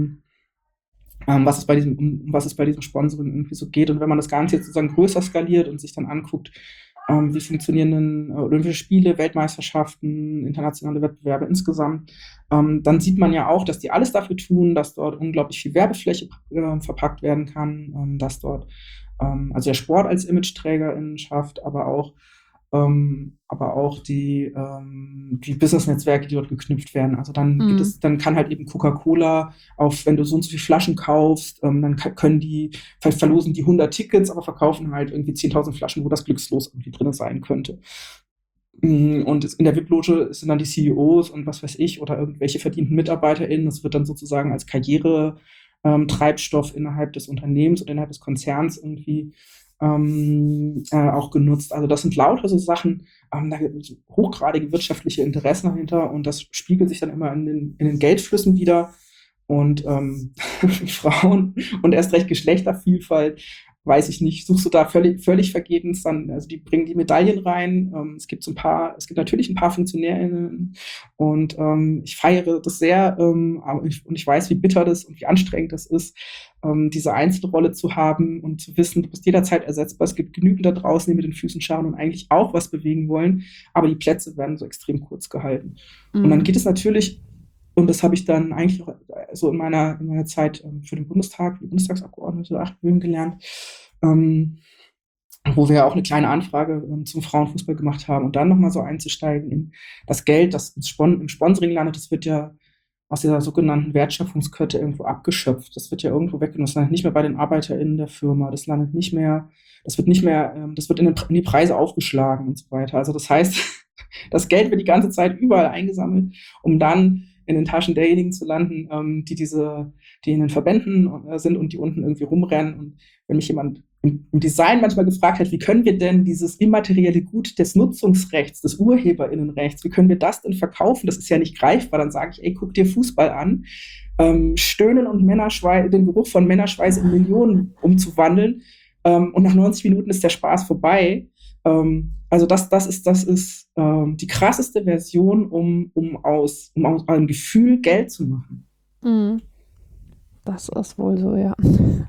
was es bei diesem Sponsoring irgendwie so geht. Und wenn man das Ganze jetzt sozusagen größer skaliert und sich dann anguckt, wie funktionieren denn Olympische Spiele, Weltmeisterschaften, internationale Wettbewerbe insgesamt, dann sieht man ja auch, dass die alles dafür tun, dass dort unglaublich viel Werbefläche verpackt werden kann, dass dort also der Sport als Imageträgerin schafft, aber auch die Business-Netzwerke, die dort geknüpft werden. Also Mhm. dann kann halt eben Coca-Cola wenn du so und so viele Flaschen kaufst, dann können die, vielleicht verlosen die 100 Tickets, aber verkaufen halt irgendwie 10.000 Flaschen, wo das Glückslos irgendwie drin sein könnte. Und in der VIP-Loge sind dann die CEOs und was weiß ich oder irgendwelche verdienten MitarbeiterInnen. Das wird dann sozusagen als Karriere-Treibstoff innerhalb des Unternehmens und innerhalb des Konzerns irgendwie auch genutzt. Also das sind lauter so Sachen, da gibt es hochgradige wirtschaftliche Interessen dahinter und das spiegelt sich dann immer in den Geldflüssen wieder. Und Frauen und erst recht Geschlechtervielfalt, weiß ich nicht, suchst du da völlig vergebens dann, also die bringen die Medaillen rein. Es gibt natürlich ein paar FunktionärInnen und ich feiere das sehr und ich weiß, wie bitter das und wie anstrengend das ist, diese Einzelrolle zu haben und zu wissen, du bist jederzeit ersetzbar. Es gibt genügend da draußen, die mit den Füßen schauen und eigentlich auch was bewegen wollen, aber die Plätze werden so extrem kurz gehalten. Und dann Mhm. geht es natürlich und das habe ich dann eigentlich auch so in meiner Zeit für den Bundestag, für die Bundestagsabgeordnete Achtböhmen gelernt, ähm, wo wir ja auch eine kleine Anfrage zum Frauenfußball gemacht haben und dann nochmal so einzusteigen in das Geld, das im Sponsoring landet, das wird ja aus dieser sogenannten Wertschöpfungskette irgendwo abgeschöpft. Das wird ja irgendwo weggenommen. Das landet nicht mehr bei den ArbeiterInnen der Firma. Das wird in die Preise aufgeschlagen und so weiter. Also das heißt, das Geld wird die ganze Zeit überall eingesammelt, um dann in den Taschen derjenigen zu landen, die in den Verbänden sind und die unten irgendwie rumrennen. Und wenn mich jemand im Design manchmal gefragt hat, wie können wir denn dieses immaterielle Gut des Nutzungsrechts, des UrheberInnenrechts, wie können wir das denn verkaufen? Das ist ja nicht greifbar. Dann sage ich, ey, guck dir Fußball an. Stöhnen und den Geruch von Männerschweiß in Millionen umzuwandeln. Und nach 90 Minuten ist der Spaß vorbei. Also das ist die krasseste Version, um aus einem Gefühl Geld zu machen. Mhm. Das ist wohl so, ja.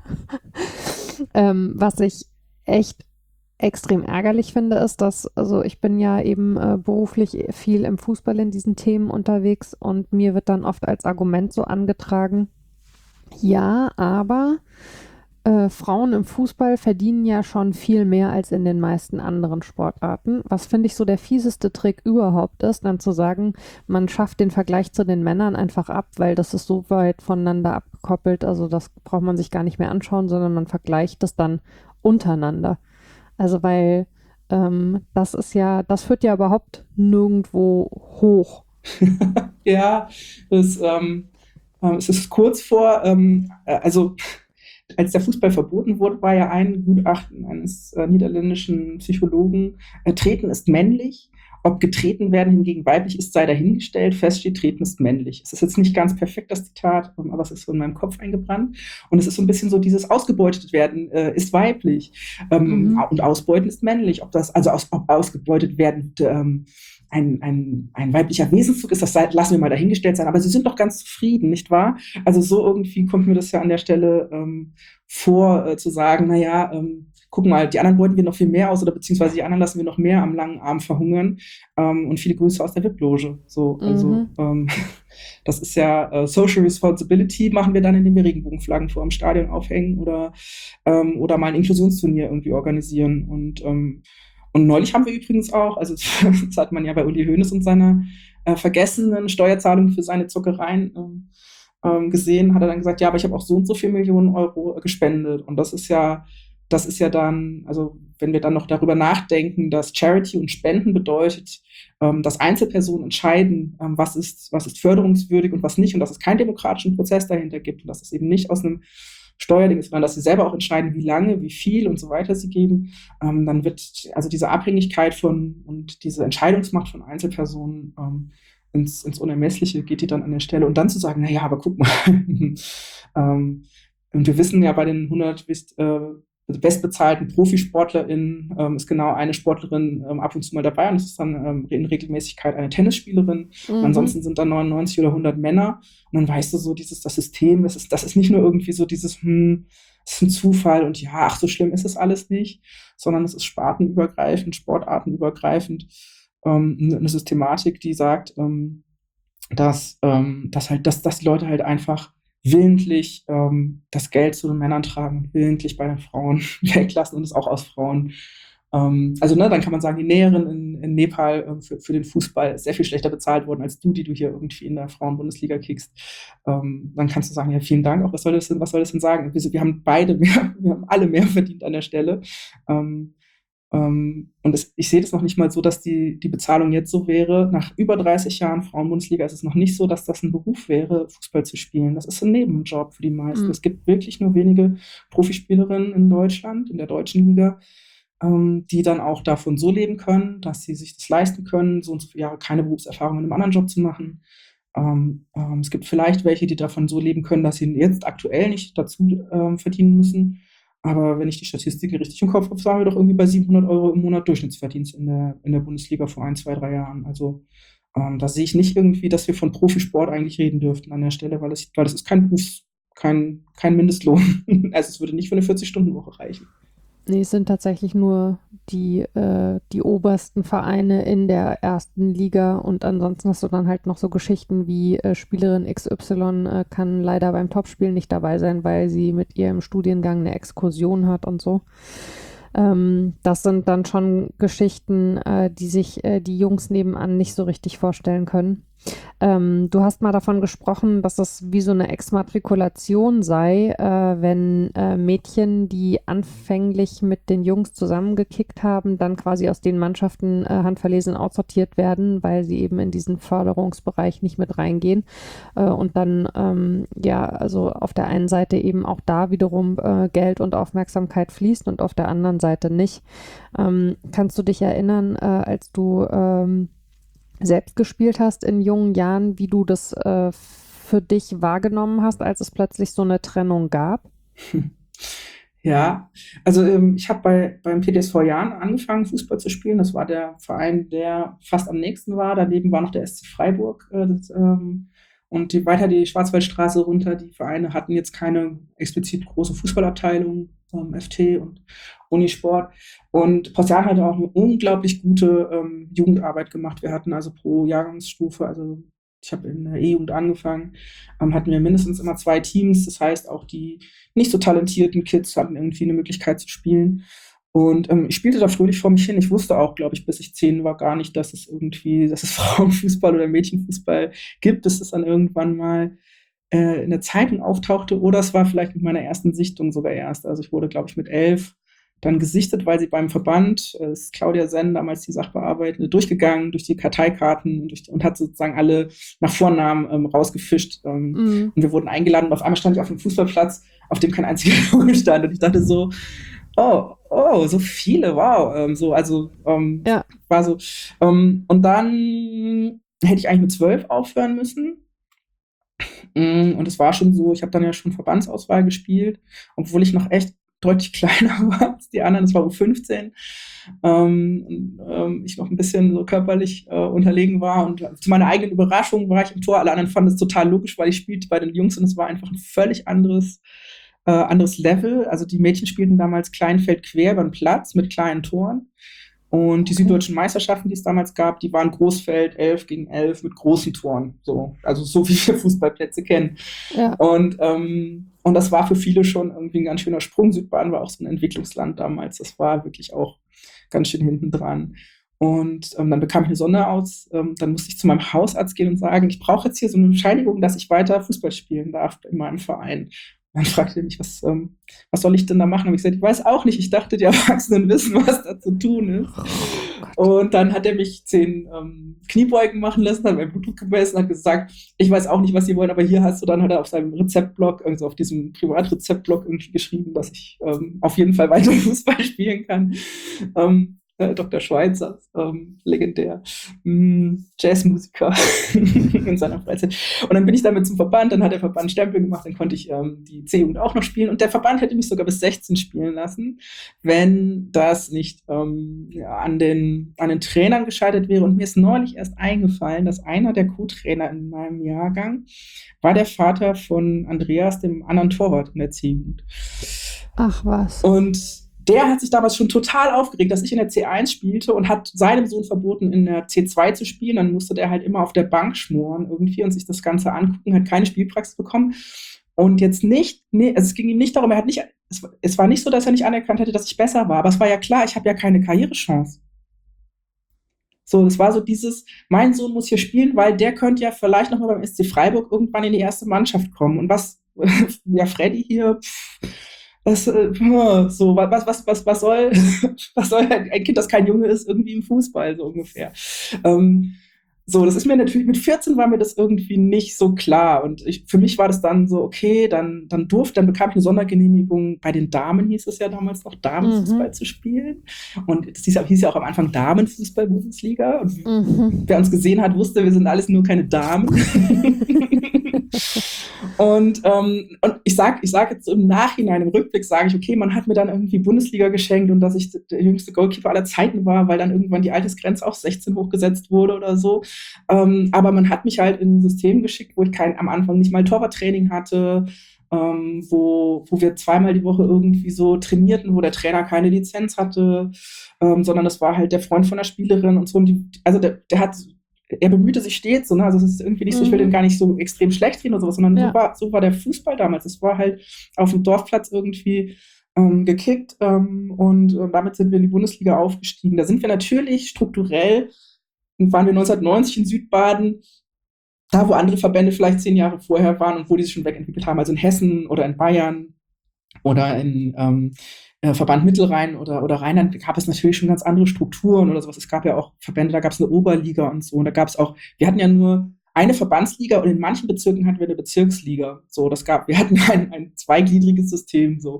Was ich echt extrem ärgerlich finde, ist, dass, also ich bin ja eben beruflich viel im Fußball in diesen Themen unterwegs und mir wird dann oft als Argument so angetragen, ja, aber Frauen im Fußball verdienen ja schon viel mehr als in den meisten anderen Sportarten. Was finde ich so der fieseste Trick überhaupt ist, dann zu sagen, man schafft den Vergleich zu den Männern einfach ab, weil das ist so weit voneinander abgekoppelt. Also das braucht man sich gar nicht mehr anschauen, sondern man vergleicht das dann untereinander. Also weil das führt ja überhaupt nirgendwo hoch. Ja, das, es ist kurz vor, also als der Fußball verboten wurde, war ja ein Gutachten eines niederländischen Psychologen, treten ist männlich, ob getreten werden hingegen weiblich ist, sei dahingestellt, fest steht, treten ist männlich. Es ist jetzt nicht ganz perfekt, das Zitat, aber es ist so in meinem Kopf eingebrannt. Und es ist so ein bisschen so dieses ausgebeutet werden ist weiblich und ausbeuten ist männlich. Ob das, also ob ausgebeutet werden ein weiblicher Wesenszug ist, das lassen wir mal dahingestellt sein, aber sie sind doch ganz zufrieden, nicht wahr? Also so irgendwie kommt mir das ja an der Stelle vor, zu sagen, naja, guck mal, die anderen beuten wir noch viel mehr aus oder beziehungsweise die anderen lassen wir noch mehr am langen Arm verhungern und viele Grüße aus der VIP-Loge. So, also das ist ja Social Responsibility machen wir dann, indem wir Regenbogenflaggen vor dem Stadion aufhängen oder mal ein Inklusionsturnier irgendwie organisieren und neulich haben wir übrigens auch, also das hat man ja bei Uli Hoeneß und seiner vergessenen Steuerzahlung für seine Zuckereien gesehen, hat er dann gesagt, ja, aber ich habe auch so und so viel Millionen Euro gespendet. Und das ist ja dann, also wenn wir dann noch darüber nachdenken, dass Charity und Spenden bedeutet, dass Einzelpersonen entscheiden, was ist förderungswürdig und was nicht, und dass es keinen demokratischen Prozess dahinter gibt und dass es eben nicht aus einem Steuerding ist, sondern dass sie selber auch entscheiden, wie lange, wie viel und so weiter sie geben, dann wird also diese Abhängigkeit und diese Entscheidungsmacht von Einzelpersonen ins Unermessliche geht die dann an der Stelle. Und dann zu sagen, naja, aber guck mal, und wir wissen ja, bei den 100 bestbezahlten ProfisportlerInnen ist genau eine Sportlerin ab und zu mal dabei und das ist dann in Regelmäßigkeit eine Tennisspielerin. Ansonsten sind dann 99 oder 100 Männer und dann weißt du so, das System, das ist nicht nur irgendwie so dieses, es ist ein Zufall und ja, ach, so schlimm ist es alles nicht, sondern es ist spartenübergreifend, sportartenübergreifend, eine Systematik, die sagt, dass die Leute halt einfach willentlich das Geld zu den Männern tragen und willentlich bei den Frauen weglassen und es auch aus Frauen. Also dann kann man sagen, die Näherin in Nepal für den Fußball ist sehr viel schlechter bezahlt worden als du, die du hier irgendwie in der Frauenbundesliga kickst. Dann kannst du sagen, ja, vielen Dank, auch was soll das denn sagen? Wir haben wir haben alle mehr verdient an der Stelle. Ich sehe das noch nicht mal so, dass die Bezahlung jetzt so wäre. Nach über 30 Jahren Frauenbundesliga ist es noch nicht so, dass das ein Beruf wäre, Fußball zu spielen. Das ist ein Nebenjob für die meisten. Es gibt wirklich nur wenige Profispielerinnen in Deutschland, in der deutschen Liga, die dann auch davon so leben können, dass sie sich das leisten können, so und so viele Jahre keine Berufserfahrung in einem anderen Job zu machen. Es gibt vielleicht welche, die davon so leben können, dass sie jetzt aktuell nicht dazu verdienen müssen. Aber wenn ich die Statistiken richtig im Kopf habe, waren wir doch irgendwie bei 700 Euro im Monat Durchschnittsverdienst in der Bundesliga vor 1, 2, 3 Jahren. Also da sehe ich nicht irgendwie, dass wir von Profisport eigentlich reden dürften an der Stelle, weil das ist kein Mindestlohn. Also es würde nicht für eine 40-Stunden-Woche reichen. Nee, es sind tatsächlich nur die obersten Vereine in der ersten Liga und ansonsten hast du dann halt noch so Geschichten wie Spielerin XY kann leider beim Topspiel nicht dabei sein, weil sie mit ihrem Studiengang eine Exkursion hat und so. Das sind dann schon Geschichten, die sich die Jungs nebenan nicht so richtig vorstellen können. Du hast mal davon gesprochen, dass es wie so eine Exmatrikulation sei, wenn Mädchen, die anfänglich mit den Jungs zusammengekickt haben, dann quasi aus den Mannschaften handverlesen aussortiert werden, weil sie eben in diesen Förderungsbereich nicht mit reingehen. Und dann, also auf der einen Seite eben auch da wiederum Geld und Aufmerksamkeit fließt und auf der anderen Seite nicht. Kannst du dich erinnern, als du selbst gespielt hast in jungen Jahren, wie du das für dich wahrgenommen hast, als es plötzlich so eine Trennung gab? Ja, also ich habe beim PDSV Jahren angefangen, Fußball zu spielen. Das war der Verein, der fast am nächsten war. Daneben war noch der SC Freiburg. Und weiter die Schwarzwaldstraße runter. Die Vereine hatten jetzt keine explizit große Fußballabteilung, FT und Unisport. Und Postjan hat auch eine unglaublich gute Jugendarbeit gemacht. Wir hatten also pro Jahrgangsstufe, also Ich habe in der E-Jugend angefangen, hatten wir mindestens immer 2 Teams. Das heißt, auch die nicht so talentierten Kids hatten irgendwie eine Möglichkeit zu spielen. Und ich spielte da fröhlich vor mich hin. Ich wusste auch, glaube ich, bis ich 10 war, gar nicht, dass es Frauenfußball oder Mädchenfußball gibt, bis es dann irgendwann mal in der Zeitung auftauchte. Oder es war vielleicht mit meiner ersten Sichtung sogar erst. Also ich wurde, glaube ich, mit 11 dann gesichtet, weil sie beim Verband, ist Claudia Senn, damals die Sachbearbeitende, durchgegangen durch die Karteikarten und hat sozusagen alle nach Vornamen rausgefischt. Und wir wurden eingeladen und auf einmal stand ich auf einem Fußballplatz, auf dem kein einziger Junge stand. Und ich dachte so, so viele, wow. Ja. War so. Und dann hätte ich eigentlich mit 12 aufhören müssen. Und es war schon so, ich habe dann ja schon Verbandsauswahl gespielt, obwohl ich noch echt deutlich kleiner war als die anderen. Das war U15. Ich noch ein bisschen so körperlich unterlegen war. Und zu meiner eigenen Überraschung war ich im Tor. Alle anderen fanden es total logisch, weil ich spielte bei den Jungs und es war einfach ein völlig anderes Level. Also die Mädchen spielten damals Kleinfeld quer über den Platz mit kleinen Toren. Und die süddeutschen Meisterschaften, die es damals gab, die waren Großfeld 11 gegen 11 mit großen Toren. Also so wie wir Fußballplätze kennen. Ja. Und das war für viele schon irgendwie ein ganz schöner Sprung. Südbaden war auch so ein Entwicklungsland damals. Das war wirklich auch ganz schön hinten dran. Und dann bekam ich eine Sonderaus. Dann musste ich zu meinem Hausarzt gehen und sagen, ich brauche jetzt hier so eine Bescheinigung, dass ich weiter Fußball spielen darf in meinem Verein. Dann fragte er mich, was soll ich denn da machen? Und ich gesagt, ich weiß auch nicht. Ich dachte, die Erwachsenen wissen, was da zu tun ist. Und dann hat er mich 10 Kniebeugen machen lassen, hat mein Blutdruck gemessen und hat gesagt, ich weiß auch nicht, was sie wollen, aber hier hast du, dann hat er auf seinem Rezeptblock, also auf diesem Privatrezeptblock irgendwie geschrieben, dass ich auf jeden Fall weiter Fußball spielen kann. Dr. Schweitzer, legendär, Jazzmusiker in seiner Freizeit. Und dann bin ich damit zum Verband, dann hat der Verband Stempel gemacht, dann konnte ich die C-Jugend auch noch spielen und der Verband hätte mich sogar bis 16 spielen lassen, wenn das nicht an den Trainern gescheitert wäre. Und mir ist neulich erst eingefallen, dass einer der Co-Trainer in meinem Jahrgang war der Vater von Andreas, dem anderen Torwart in der C-Jugend. Ach was. Und der hat sich damals schon total aufgeregt, dass ich in der C1 spielte und hat seinem Sohn verboten, in der C2 zu spielen. Dann musste der halt immer auf der Bank schmoren irgendwie und sich das Ganze angucken, hat keine Spielpraxis bekommen. Und jetzt also es ging ihm nicht darum, es war nicht so, dass er nicht anerkannt hätte, dass ich besser war, aber es war ja klar, ich habe ja keine Karrierechance. So, das war so dieses, mein Sohn muss hier spielen, weil der könnte ja vielleicht nochmal beim SC Freiburg irgendwann in die erste Mannschaft kommen. Und was, ja, Freddy hier, was soll ein Kind, das kein Junge ist, irgendwie im Fußball, so ungefähr. Das ist mir natürlich, mit 14 war mir das irgendwie nicht so klar. Und für mich war das dann so, okay, dann bekam ich eine Sondergenehmigung, bei den Damen hieß es ja damals noch, Damenfußball zu spielen. Und das hieß ja auch am Anfang Damenfußball-Bundesliga. Und wer uns gesehen hat, wusste, wir sind alles nur keine Damen. Und ich sag jetzt so im Nachhinein, im Rückblick sage ich, okay, man hat mir dann irgendwie Bundesliga geschenkt und dass ich der jüngste Goalkeeper aller Zeiten war, weil dann irgendwann die Altersgrenze auf 16 hochgesetzt wurde oder so. Aber man hat mich halt in ein System geschickt, wo ich am Anfang nicht mal Torwarttraining hatte, wo wir 2-mal die Woche irgendwie so trainierten, wo der Trainer keine Lizenz hatte, sondern das war halt der Freund von der Spielerin und so. Und er bemühte sich stets, so, ne? Also es ist irgendwie nicht so, ich will den gar nicht so extrem schlecht reden oder sowas, sondern so war der Fußball damals. Es war halt auf dem Dorfplatz irgendwie gekickt und damit sind wir in die Bundesliga aufgestiegen. Da sind wir natürlich strukturell, waren wir 1990 in Südbaden, da wo andere Verbände vielleicht 10 Jahre vorher waren und wo die sich schon wegentwickelt haben, also in Hessen oder in Bayern oder in Verband Mittelrhein oder Rheinland gab es natürlich schon ganz andere Strukturen oder sowas. Es gab ja auch Verbände, da gab es eine Oberliga und so. Und da gab es auch, wir hatten ja nur eine Verbandsliga und in manchen Bezirken hatten wir eine Bezirksliga. So, wir hatten ein zweigliedriges System. So.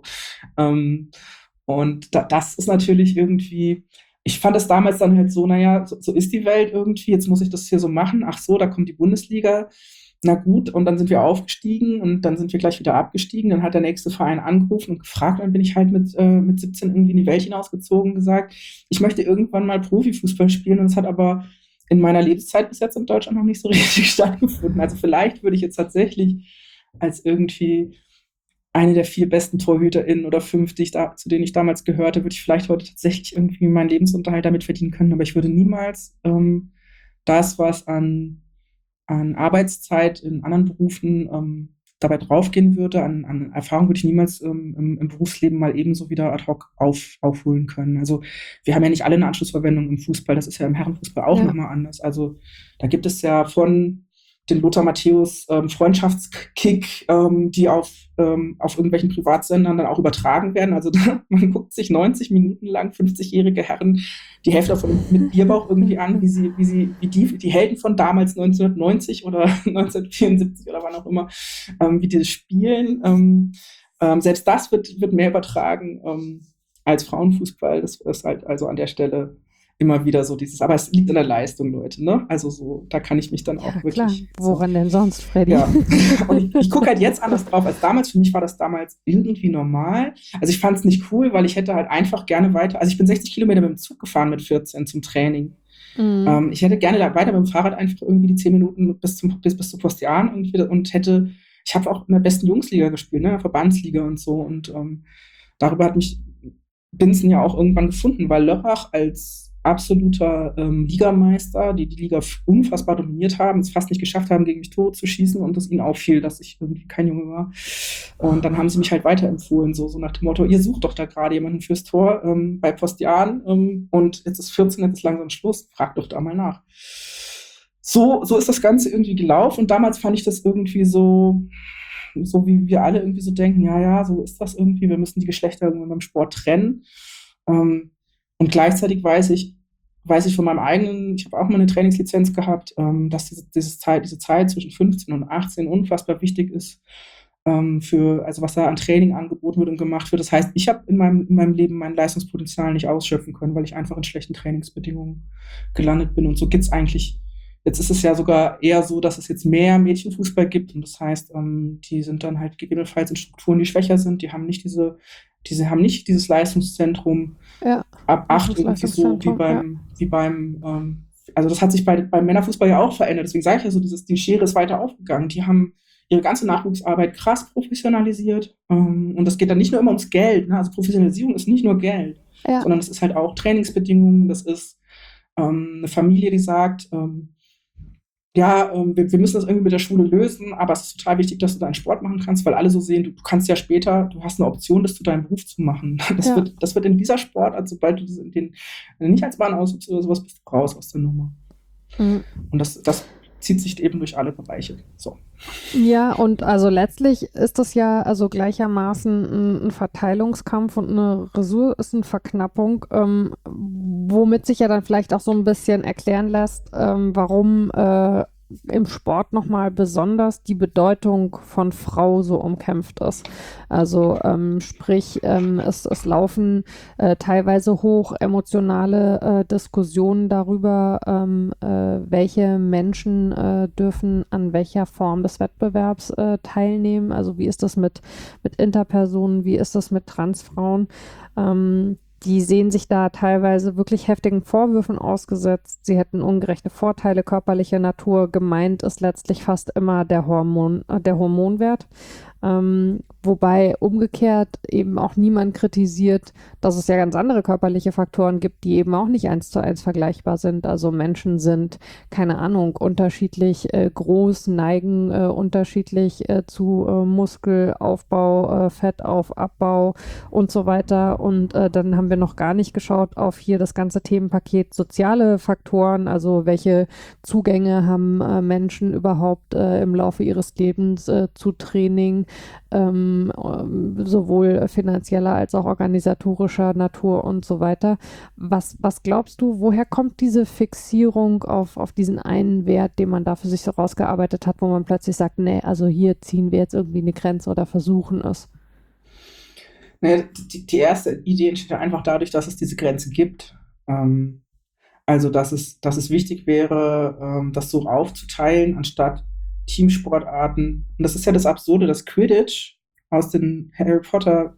Und das ist natürlich irgendwie, ich fand das damals dann halt so, naja, so ist die Welt irgendwie, jetzt muss ich das hier so machen. Ach so, da kommt die Bundesliga. Na gut, und dann sind wir aufgestiegen und dann sind wir gleich wieder abgestiegen. Dann hat der nächste Verein angerufen und gefragt, dann bin ich halt mit 17 irgendwie in die Welt hinausgezogen und gesagt, ich möchte irgendwann mal Profifußball spielen. Und es hat aber in meiner Lebenszeit bis jetzt in Deutschland noch nicht so richtig stattgefunden. Also vielleicht würde ich jetzt tatsächlich als irgendwie eine der 4 besten TorhüterInnen oder 5, zu denen ich damals gehörte, würde ich vielleicht heute tatsächlich irgendwie meinen Lebensunterhalt damit verdienen können. Aber ich würde niemals das, was an an Arbeitszeit in anderen Berufen dabei draufgehen würde. An Erfahrung würde ich niemals im Berufsleben mal ebenso wieder ad hoc aufholen können. Also wir haben ja nicht alle eine Anschlussverwendung im Fußball. Das ist ja im Herrenfußball auch nochmal anders. Also da gibt es ja von den Lothar Matthäus Freundschaftskick, die auf irgendwelchen Privatsendern dann auch übertragen werden. Also man guckt sich 90 Minuten lang 50-jährige Herren die Hälfte davon mit Bierbauch irgendwie an, wie die Helden von damals 1990 oder 1974 oder wann auch immer, wie die das spielen. Selbst das wird mehr übertragen als Frauenfußball. Das ist halt also an der Stelle immer wieder so dieses, aber es liegt an der Leistung, Leute, ne? Also so, da kann ich mich dann auch wirklich. Klar. Woran denn sonst, Freddy? Ja. Und ich gucke halt jetzt anders drauf als damals. Für mich war das damals irgendwie normal. Also ich fand es nicht cool, weil ich hätte halt einfach gerne weiter, also ich bin 60 Kilometer mit dem Zug gefahren mit 14 zum Training. Ich hätte gerne weiter mit dem Fahrrad einfach irgendwie die 10 Minuten bis zu Postian irgendwie und ich habe auch in der besten Jungsliga gespielt, ne? Verbandsliga und so. Und darüber hat mich Binsen ja auch irgendwann gefunden, weil Lörrach als absoluter Ligameister, die Liga unfassbar dominiert haben, es fast nicht geschafft haben, gegen mich Tore zu schießen und es ihnen auffiel, dass ich irgendwie kein Junge war. Und dann haben sie mich halt weiterempfohlen, so nach dem Motto, ihr sucht doch da gerade jemanden fürs Tor bei Postian und jetzt ist 14, jetzt ist langsam Schluss, fragt doch da mal nach. So ist das Ganze irgendwie gelaufen und damals fand ich das irgendwie so wie wir alle irgendwie so denken, ja, so ist das irgendwie, wir müssen die Geschlechter irgendwann beim Sport trennen. Und gleichzeitig weiß ich von meinem eigenen, ich habe auch mal eine Trainingslizenz gehabt, dass diese Zeit zwischen 15 und 18 unfassbar wichtig ist, also was da an Training angeboten wird und gemacht wird. Das heißt, ich habe in meinem Leben mein Leistungspotenzial nicht ausschöpfen können, weil ich einfach in schlechten Trainingsbedingungen gelandet bin. Und so gibt es eigentlich, jetzt ist es ja sogar eher so, dass es jetzt mehr Mädchenfußball gibt. Und das heißt, die sind dann halt gegebenenfalls in Strukturen, die schwächer sind, die haben nicht dieses Leistungszentrum ab 8 irgendwie so wie beim also das hat sich beim Männerfußball ja auch verändert. Deswegen sage ich ja so, die Schere ist weiter aufgegangen. Die haben ihre ganze Nachwuchsarbeit krass professionalisiert. Und das geht dann nicht nur immer ums Geld. Ne? Also Professionalisierung ist nicht nur Geld, sondern es ist halt auch Trainingsbedingungen. Das ist eine Familie, die sagt, wir müssen das irgendwie mit der Schule lösen, aber es ist total wichtig, dass du deinen Sport machen kannst, weil alle so sehen, du kannst ja später, du hast eine Option, das zu deinem Beruf zu machen. Das wird in dieser Sportart, sobald du das wenn du nicht als Bahn ausübst oder sowas, bist du raus aus der Nummer. Und das zieht sich eben durch alle Bereiche. So. Ja, und also letztlich ist das ja also gleichermaßen ein Verteilungskampf und eine Ressourcenverknappung, womit sich ja dann vielleicht auch so ein bisschen erklären lässt, warum im Sport nochmal besonders die Bedeutung von Frau so umkämpft ist. Also sprich, es laufen teilweise hoch emotionale Diskussionen darüber, welche Menschen dürfen an welcher Form des Wettbewerbs teilnehmen. Also wie ist das mit Interpersonen, wie ist das mit Transfrauen? Die sehen sich da teilweise wirklich heftigen Vorwürfen ausgesetzt. Sie hätten ungerechte Vorteile körperlicher Natur. Gemeint ist letztlich fast immer der Hormonwert. Wobei umgekehrt eben auch niemand kritisiert, dass es ja ganz andere körperliche Faktoren gibt, die eben auch nicht 1:1 vergleichbar sind. Also Menschen sind, keine Ahnung, unterschiedlich groß, neigen unterschiedlich zu Muskelaufbau, Fettabbau und so weiter. Und dann haben wir noch gar nicht geschaut auf hier das ganze Themenpaket soziale Faktoren, also welche Zugänge haben Menschen überhaupt im Laufe ihres Lebens zu Training, sowohl finanzieller als auch organisatorischer Natur und so weiter. Was glaubst du, woher kommt diese Fixierung auf diesen einen Wert, den man da für sich so rausgearbeitet hat, wo man plötzlich sagt, nee, also hier ziehen wir jetzt irgendwie eine Grenze oder versuchen es? Naja, die erste Idee entsteht ja einfach dadurch, dass es diese Grenze gibt. Also, dass es wichtig wäre, das so aufzuteilen, anstatt Teamsportarten. Und das ist ja das Absurde, dass Quidditch aus den Harry Potter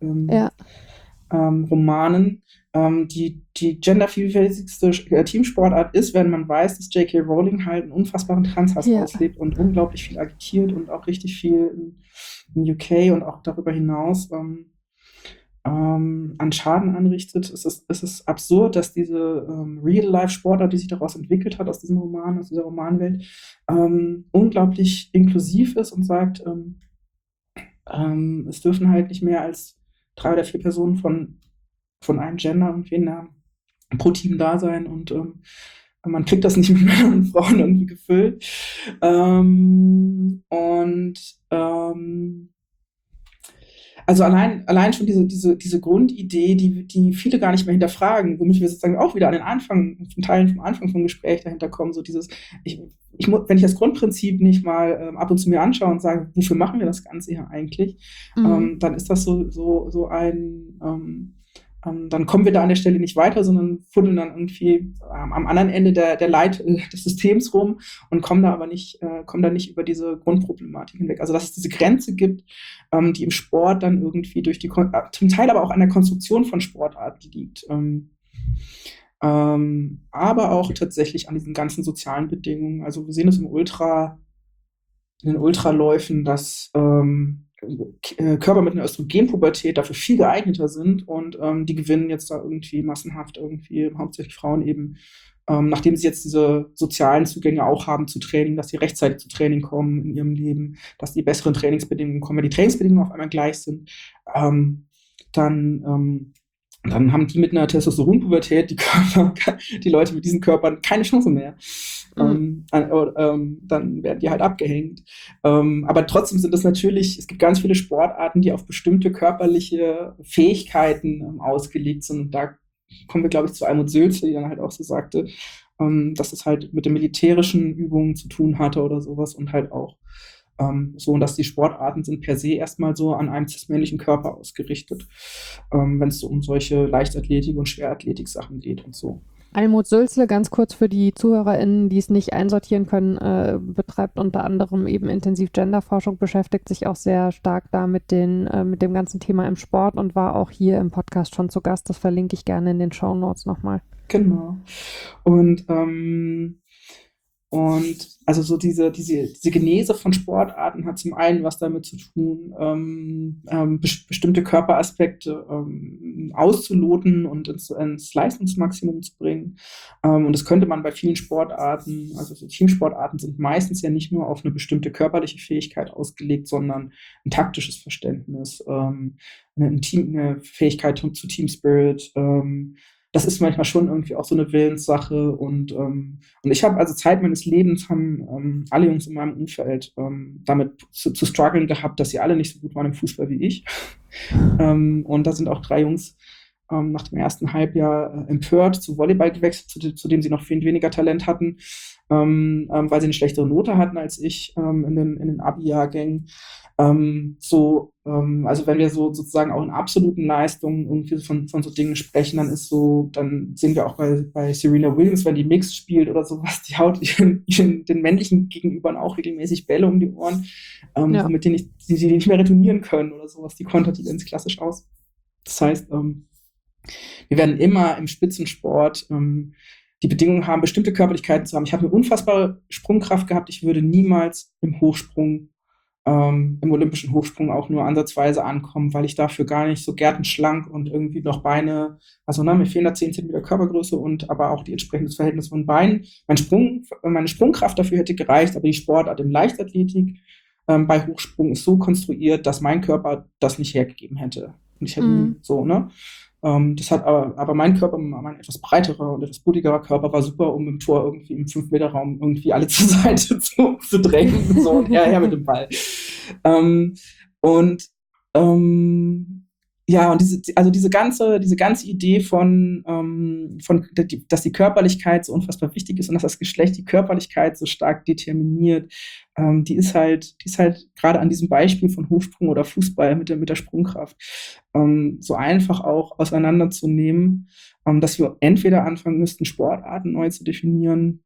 Romanen die gendervielfältigste Teamsportart ist, wenn man weiß, dass J.K. Rowling halt einen unfassbaren Transhass auslebt und unglaublich viel agitiert und auch richtig viel in UK und auch darüber hinaus an Schaden anrichtet. Es ist absurd, dass diese Real-Life-Sportart, die sich daraus entwickelt hat, aus diesem Roman, aus dieser Romanwelt, unglaublich inklusiv ist und sagt, es dürfen halt nicht mehr als 3 oder 4 Personen von einem Gender irgendwie pro Team da sein und man kriegt das nicht mit Männern und Frauen irgendwie gefüllt. Also allein schon diese Grundidee, die viele gar nicht mehr hinterfragen, womit wir sozusagen auch wieder an den Anfang, zum Teil vom Anfang vom Gespräch dahinter kommen, so dieses, wenn ich das Grundprinzip nicht mal ab und zu mir anschaue und sage, wofür machen wir das Ganze hier eigentlich, dann ist das so ein, dann kommen wir da an der Stelle nicht weiter, sondern fuddeln dann irgendwie am anderen Ende des Systems rum und kommen da nicht über diese Grundproblematik hinweg. Also dass es diese Grenze gibt, die im Sport dann irgendwie zum Teil aber auch an der Konstruktion von Sportarten liegt. Aber auch tatsächlich an diesen ganzen sozialen Bedingungen. Also wir sehen es in den Ultraläufen, dass Körper mit einer Östrogenpubertät dafür viel geeigneter sind und die gewinnen jetzt da irgendwie massenhaft irgendwie, hauptsächlich Frauen eben, nachdem sie jetzt diese sozialen Zugänge auch haben zu Training, dass sie rechtzeitig zu Training kommen in ihrem Leben, dass die besseren Trainingsbedingungen kommen, weil die Trainingsbedingungen auf einmal gleich sind, dann haben die mit einer Testosteronpubertät, die Leute mit diesen Körpern, keine Chance mehr. Dann werden die halt abgehängt. Aber trotzdem sind es natürlich, es gibt ganz viele Sportarten, die auf bestimmte körperliche Fähigkeiten ausgelegt sind. Und da kommen wir, glaube ich, zu Almut Sülze, die dann halt auch so sagte, dass es halt mit den militärischen Übungen zu tun hatte oder sowas und halt auch so, und dass die Sportarten sind per se erstmal so an einem cis-männlichen Körper ausgerichtet, wenn es so um solche Leichtathletik- und Schwerathletik-Sachen geht und so. Almut Sülze, ganz kurz für die ZuhörerInnen, die es nicht einsortieren können, betreibt unter anderem eben intensiv Genderforschung, beschäftigt sich auch sehr stark da mit dem ganzen Thema im Sport und war auch hier im Podcast schon zu Gast. Das verlinke ich gerne in den Shownotes nochmal. Genau. Und also so diese Genese von Sportarten hat zum einen was damit zu tun, bestimmte Körperaspekte auszuloten und ins Leistungsmaximum zu bringen. Und das könnte man bei vielen Sportarten, also so Teamsportarten sind meistens ja nicht nur auf eine bestimmte körperliche Fähigkeit ausgelegt, sondern ein taktisches Verständnis, eine Fähigkeit zu Team Spirit, das ist manchmal schon irgendwie auch so eine Willenssache und ich habe also Zeit meines Lebens haben alle Jungs in meinem Umfeld damit zu strugglen gehabt, dass sie alle nicht so gut waren im Fußball wie ich. Und da sind auch 3 Jungs nach dem ersten Halbjahr empört zu Volleyball gewechselt, zu dem sie noch viel weniger Talent hatten, weil sie eine schlechtere Note hatten als ich in den Abi-Jahrgängen. Also wenn wir so sozusagen auch in absoluten Leistungen irgendwie von so Dingen sprechen, dann sehen wir auch bei Serena Williams, wenn die Mixed spielt oder sowas, die haut den männlichen Gegenübern auch regelmäßig Bälle um die Ohren, mit denen die nicht mehr retournieren können oder sowas. Die kontert die ganz klassisch aus. Das heißt, wir werden immer im Spitzensport die Bedingungen haben, bestimmte Körperlichkeiten zu haben. Ich habe eine unfassbare Sprungkraft gehabt. Ich würde niemals im olympischen Hochsprung auch nur ansatzweise ankommen, weil ich dafür gar nicht so gärtenschlank und irgendwie noch Beine, also mir fehlen da 10 cm Körpergröße und aber auch die entsprechendes Verhältnis von Beinen. Meine Sprungkraft dafür hätte gereicht, aber die Sportart in Leichtathletik bei Hochsprung ist so konstruiert, dass mein Körper das nicht hergegeben hätte. Und ich hätte so, ne? Das hat aber mein Körper, mein etwas breiterer und etwas bodigerer Körper war super, um im Tor irgendwie im 5-Meter-Raum irgendwie alle zur Seite zu drängen. So, und her mit dem Ball. Ja, und diese ganze Idee dass die Körperlichkeit so unfassbar wichtig ist und dass das Geschlecht die Körperlichkeit so stark determiniert, die ist halt gerade an diesem Beispiel von Hochsprung oder Fußball mit der Sprungkraft so einfach auch auseinanderzunehmen, dass wir entweder anfangen müssten, Sportarten neu zu definieren,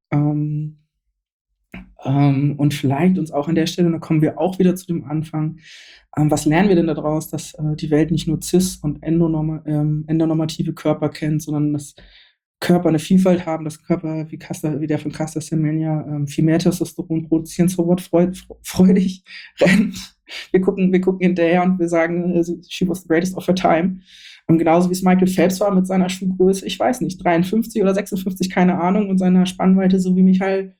und vielleicht uns auch an der Stelle, und da kommen wir auch wieder zu dem Anfang, was lernen wir denn daraus, dass die Welt nicht nur cis- und endonormative Körper kennt, sondern dass Körper eine Vielfalt haben, dass Körper wie der von Caster Semenya viel mehr Testosteron produzieren, so wortfreudig rennt, wir gucken hinterher und wir sagen, she was the greatest of her time. Genauso wie es Michael Phelps war mit seiner Schuhgröße, ich weiß nicht, 53 oder 56, keine Ahnung, und seiner Spannweite, so wie Michael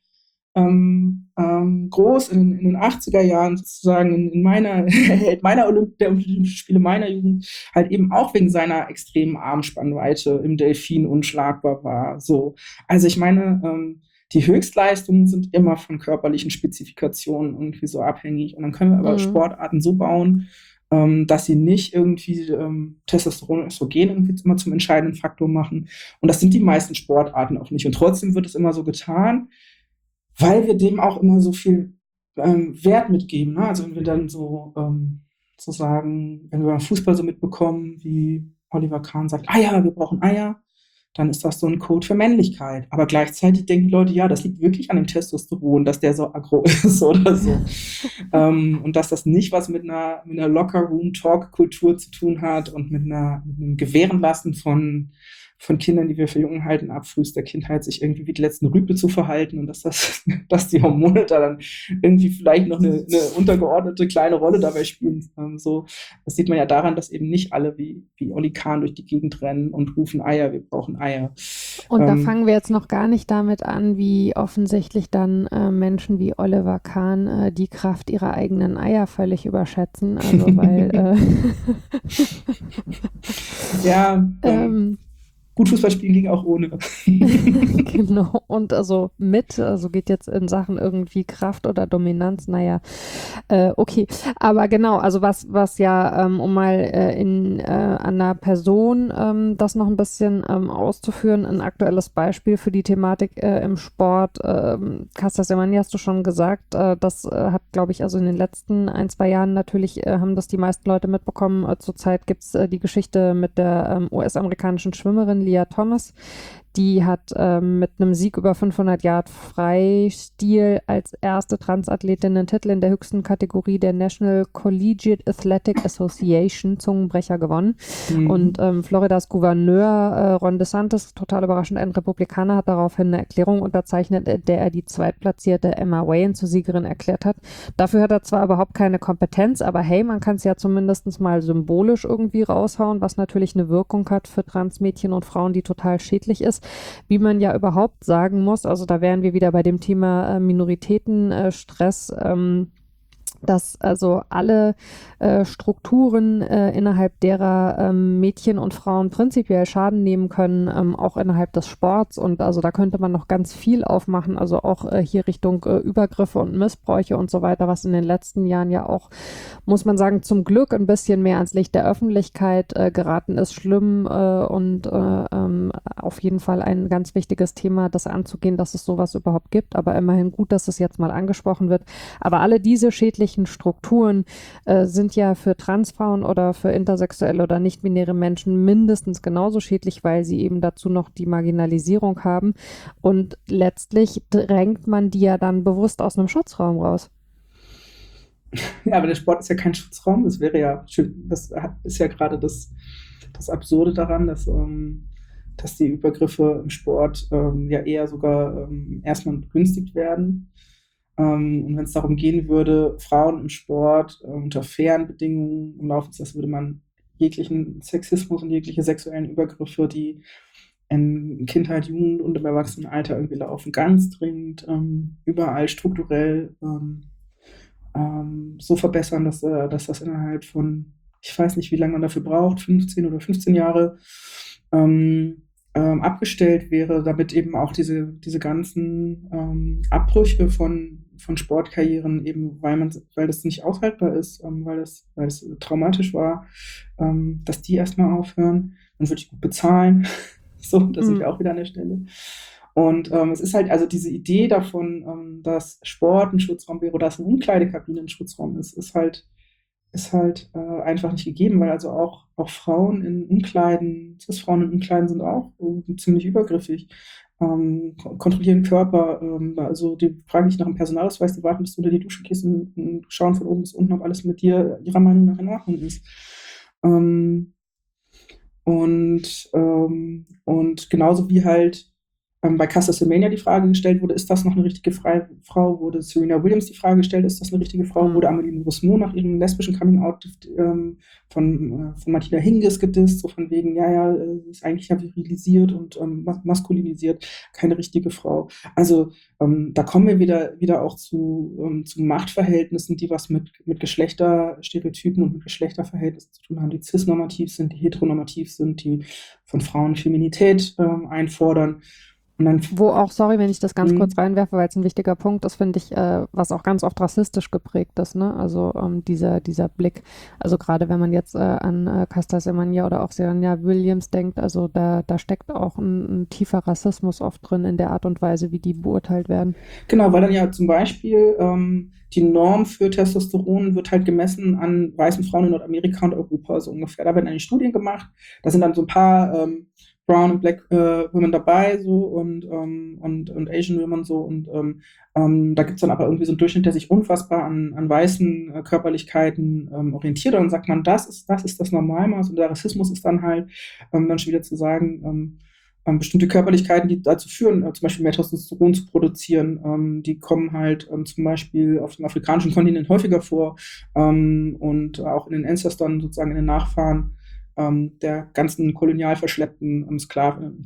groß in den 80er Jahren sozusagen in meiner, der Olympischen Spiele meiner Jugend halt eben auch wegen seiner extremen Armspannweite im Delfin unschlagbar war. So. Also ich meine, die Höchstleistungen sind immer von körperlichen Spezifikationen irgendwie so abhängig. Und dann können wir aber Sportarten so bauen, dass sie nicht irgendwie Testosteron und Östrogen irgendwie immer zum entscheidenden Faktor machen. Und das sind die meisten Sportarten auch nicht. Und trotzdem wird es immer so getan, weil wir dem auch immer so viel Wert mitgeben. Ne? Also wenn wir dann so sagen, wenn wir beim Fußball so mitbekommen, wie Oliver Kahn sagt, Eier, wir brauchen Eier, dann ist das so ein Code für Männlichkeit. Aber gleichzeitig denken die Leute, ja, das liegt wirklich an dem Testosteron, dass der so aggro ist oder so. Und dass das nicht was mit einer Locker-Room-Talk-Kultur zu tun hat und mit einem Gewährenlassen von Kindern, die wir für jung halten, ab frühester Kindheit sich irgendwie wie die letzten Rüpel zu verhalten und dass die Hormone da dann irgendwie vielleicht noch eine untergeordnete kleine Rolle dabei spielen. So, das sieht man ja daran, dass eben nicht alle wie Olli Kahn durch die Gegend rennen und rufen Eier, wir brauchen Eier. Und da fangen wir jetzt noch gar nicht damit an, wie offensichtlich dann Menschen wie Oliver Kahn die Kraft ihrer eigenen Eier völlig überschätzen. Also weil gut Fußball spielen ging auch ohne. Genau, und also geht jetzt in Sachen irgendwie Kraft oder Dominanz, naja, okay. Aber genau, also was ja, um mal an der Person das noch ein bisschen auszuführen, ein aktuelles Beispiel für die Thematik im Sport, Caster Semenya hast du schon gesagt, das hat, glaube ich, also in den letzten 1-2 Jahren natürlich haben das die meisten Leute mitbekommen. Zurzeit gibt es die Geschichte mit der US-amerikanischen Schwimmerin Lia Thomas. Die hat mit einem Sieg über 500 Yard Freistil als erste Transathletin den Titel in der höchsten Kategorie der National Collegiate Athletic Association, Zungenbrecher, gewonnen. Und Floridas Gouverneur Ron DeSantis, total überraschend ein Republikaner, hat daraufhin eine Erklärung unterzeichnet, in der er die zweitplatzierte Emma Wayne zur Siegerin erklärt hat. Dafür hat er zwar überhaupt keine Kompetenz, aber hey, man kann es ja zumindest mal symbolisch irgendwie raushauen, was natürlich eine Wirkung hat für Transmädchen und Frauen, die total schädlich ist. Wie man ja überhaupt sagen muss, also da wären wir wieder bei dem Thema Minoritätenstress, dass also alle Strukturen innerhalb derer Mädchen und Frauen prinzipiell Schaden nehmen können, auch innerhalb des Sports. Und also da könnte man noch ganz viel aufmachen, also auch hier Richtung Übergriffe und Missbräuche und so weiter, was in den letzten Jahren ja auch, muss man sagen, zum Glück ein bisschen mehr ans Licht der Öffentlichkeit geraten ist. Schlimm und auf jeden Fall ein ganz wichtiges Thema, das anzugehen, dass es sowas überhaupt gibt. Aber immerhin gut, dass es jetzt mal angesprochen wird. Aber alle diese schädlichen Strukturen sind ja für Transfrauen oder für intersexuelle oder nicht-binäre Menschen mindestens genauso schädlich, weil sie eben dazu noch die Marginalisierung haben. Und letztlich drängt man die ja dann bewusst aus einem Schutzraum raus. Ja, aber der Sport ist ja kein Schutzraum. Das wäre ja schön. Das ist ja gerade das Absurde daran, dass die Übergriffe im Sport ja eher sogar erstmal begünstigt werden. Und wenn es darum gehen würde, Frauen im Sport unter fairen Bedingungen umlaufen zu lassen, würde man jeglichen Sexismus und jegliche sexuellen Übergriffe, die in Kindheit, Jugend und im Erwachsenenalter irgendwie laufen, ganz dringend überall strukturell so verbessern, dass das innerhalb von, ich weiß nicht, wie lange man dafür braucht, 15 oder 15 Jahre, abgestellt wäre, damit eben auch diese ganzen Abbrüche von Sportkarrieren, eben weil das nicht aushaltbar ist, weil das traumatisch war, dass die erstmal aufhören. Dann würde ich gut bezahlen. So, da sind wir auch wieder an der Stelle. Und es ist halt, also diese Idee davon, dass Sport ein Schutzraum wäre oder dass eine Umkleidekabine ein Schutzraum ist halt einfach nicht gegeben, weil also auch Frauen in Umkleiden, Cis-Frauen in Umkleiden sind auch ziemlich übergriffig, kontrollieren Körper, also die fragen dich nach dem Personalausweis, die warten, bis du unter die Dusche gehst und schauen von oben bis unten, ob alles mit dir ihrer Meinung nach in Ordnung ist. Und genauso wie halt bei Caster Semenya die Frage gestellt wurde, ist das noch eine richtige Frau? Wurde Serena Williams die Frage gestellt, ist das eine richtige Frau? Wurde Amelie Mauresmo nach ihrem lesbischen Coming-out von Martina Hingis gedisst, so von wegen, sie ist eigentlich ja virilisiert und maskulinisiert, keine richtige Frau. Also da kommen wir wieder auch zu Machtverhältnissen, die was mit Geschlechterstereotypen und mit Geschlechterverhältnissen zu tun haben, die cisnormativ sind, die heteronormativ sind, die von Frauen Feminität einfordern. Und dann, wo auch, sorry, wenn ich das ganz kurz reinwerfe, weil es ein wichtiger Punkt ist, finde ich, was auch ganz oft rassistisch geprägt ist, ne? Also dieser Blick, also gerade wenn man jetzt an Caster Semenya oder auch Serena Williams denkt, also da steckt auch ein tiefer Rassismus oft drin in der Art und Weise, wie die beurteilt werden. Genau, weil dann ja zum Beispiel die Norm für Testosteron wird halt gemessen an weißen Frauen in Nordamerika und Europa, so ungefähr. Da werden eigentlich Studien gemacht, da sind dann so ein paar Brown und Black Women dabei, so und Asian Women so und da gibt es dann aber irgendwie so einen Durchschnitt, der sich unfassbar an weißen Körperlichkeiten orientiert. Und dann sagt man, das ist das Normalmaß, und der Rassismus ist dann halt dann schon wieder zu sagen, bestimmte Körperlichkeiten, die dazu führen, zum Beispiel mehr Testosteron zu produzieren, die kommen halt zum Beispiel auf dem afrikanischen Kontinent häufiger vor und auch in den Ancestern, sozusagen in den Nachfahren der ganzen kolonial verschleppten Sklavinnen,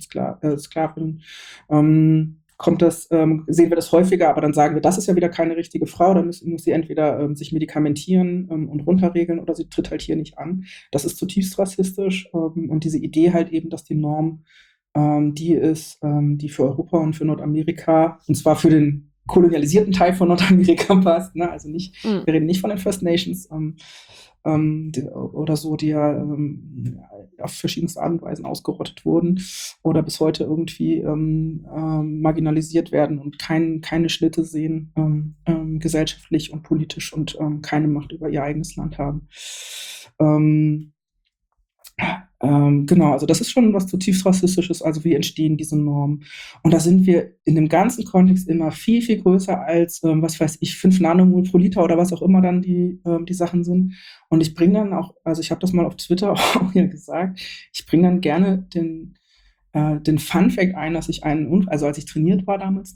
kommt das, sehen wir das häufiger, aber dann sagen wir, das ist ja wieder keine richtige Frau, dann muss sie entweder sich medikamentieren und runterregeln, oder sie tritt halt hier nicht an. Das ist zutiefst rassistisch und diese Idee halt eben, dass die Norm die ist, die für Europa und für Nordamerika, und zwar für den kolonialisierten Teil von Nordamerika passt, ne? Also nicht, wir reden nicht von den First Nations oder so, die ja auf verschiedenste Art und Weisen ausgerottet wurden oder bis heute irgendwie marginalisiert werden und keine Schnitte sehen, gesellschaftlich und politisch, und keine Macht über ihr eigenes Land haben. Genau, also das ist schon was zutiefst Rassistisches, also wie entstehen diese Normen. Und da sind wir in dem ganzen Kontext immer viel, viel größer als, was weiß ich, 5 Nanomol pro Liter oder was auch immer dann die Sachen sind. Und ich bringe dann auch, also ich habe das mal auf Twitter auch hier gesagt, ich bringe dann gerne den Fun-Fact ein, dass ich also als ich trainiert war damals,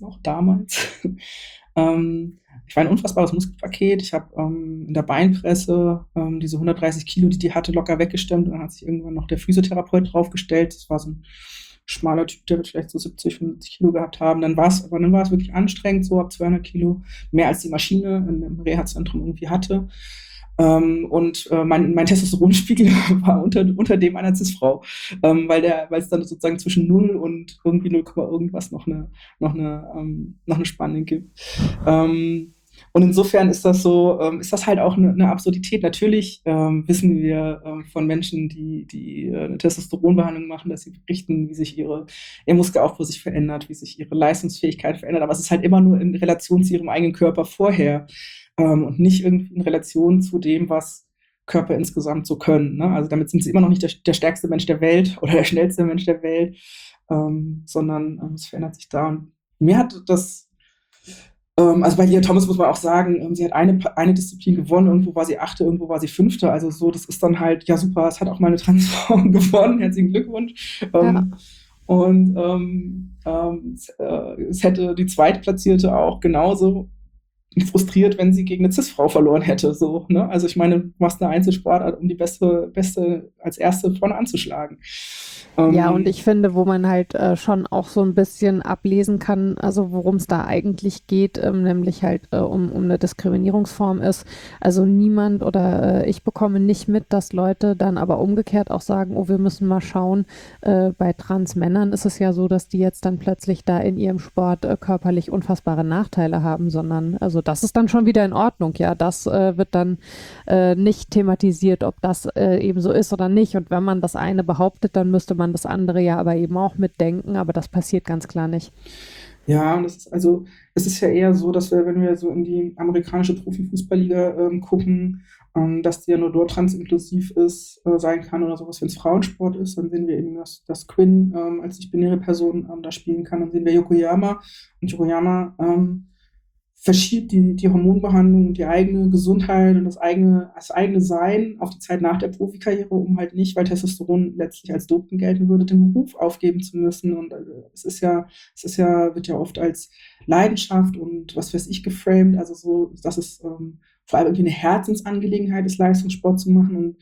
ich war ein unfassbares Muskelpaket. Ich habe in der Beinpresse diese 130 Kilo, die hatte, locker weggestemmt. Und dann hat sich irgendwann noch der Physiotherapeut draufgestellt. Das war so ein schmaler Typ, der wird vielleicht so 70, 75 Kilo gehabt haben. Dann war es wirklich anstrengend, so ab 200 Kilo. Mehr als die Maschine im Reha-Zentrum irgendwie hatte. Und mein Testosteronspiegel war unter dem einer Cis-Frau, weil es dann sozusagen zwischen 0 und irgendwie 0, irgendwas noch eine Spanne gibt. Und insofern ist das so, ist das halt auch eine Absurdität. Natürlich wissen wir von Menschen, die eine Testosteronbehandlung machen, dass sie berichten, wie sich ihr Muskelaufbau sich verändert, wie sich ihre Leistungsfähigkeit verändert. Aber es ist halt immer nur in Relation zu ihrem eigenen Körper vorher. Und nicht irgendwie in Relation zu dem, was Körper insgesamt so können. Ne? Also damit sind sie immer noch nicht der stärkste Mensch der Welt oder der schnellste Mensch der Welt, sondern es verändert sich da. Und mir hat das, also bei Lia Thomas muss man auch sagen, sie hat eine Disziplin gewonnen, irgendwo war sie 8., irgendwo war sie 5. Also so, das ist dann halt, ja super, es hat auch meine Transfrau gewonnen, herzlichen Glückwunsch. Ja. Und es hätte die Zweitplatzierte auch genauso frustriert, wenn sie gegen eine Cis-Frau verloren hätte. So, ne? Also ich meine, du machst eine Einzelsportart, um die beste als erste vorne anzuschlagen. Ja, und ich finde, wo man halt schon auch so ein bisschen ablesen kann, also worum es da eigentlich geht, nämlich halt um eine Diskriminierungsform ist. Also niemand oder ich bekomme nicht mit, dass Leute dann aber umgekehrt auch sagen, oh, wir müssen mal schauen. Bei Transmännern ist es ja so, dass die jetzt dann plötzlich da in ihrem Sport körperlich unfassbare Nachteile haben, sondern also das ist dann schon wieder in Ordnung. Ja, das wird dann nicht thematisiert, ob das eben so ist oder nicht. Und wenn man das eine behauptet, dann müsste man das andere ja aber eben auch mitdenken, aber das passiert ganz klar nicht. Ja, und es ist ja eher so, dass wir, wenn wir so in die amerikanische Profifußballliga gucken, dass die ja nur dort transinklusiv sein kann oder sowas, wenn es Frauensport ist, dann sehen wir eben, dass Quinn als nicht-binäre Person da spielen kann. Dann sehen wir Yokoyama, und Yokoyama verschiebt die Hormonbehandlung und die eigene Gesundheit und das eigene Sein auf die Zeit nach der Profikarriere, um halt nicht, weil Testosteron letztlich als Doping gelten würde, den Beruf aufgeben zu müssen. Und wird ja oft als Leidenschaft und was weiß ich geframed, also so, dass es vor allem irgendwie eine Herzensangelegenheit ist, Leistungssport zu machen. Und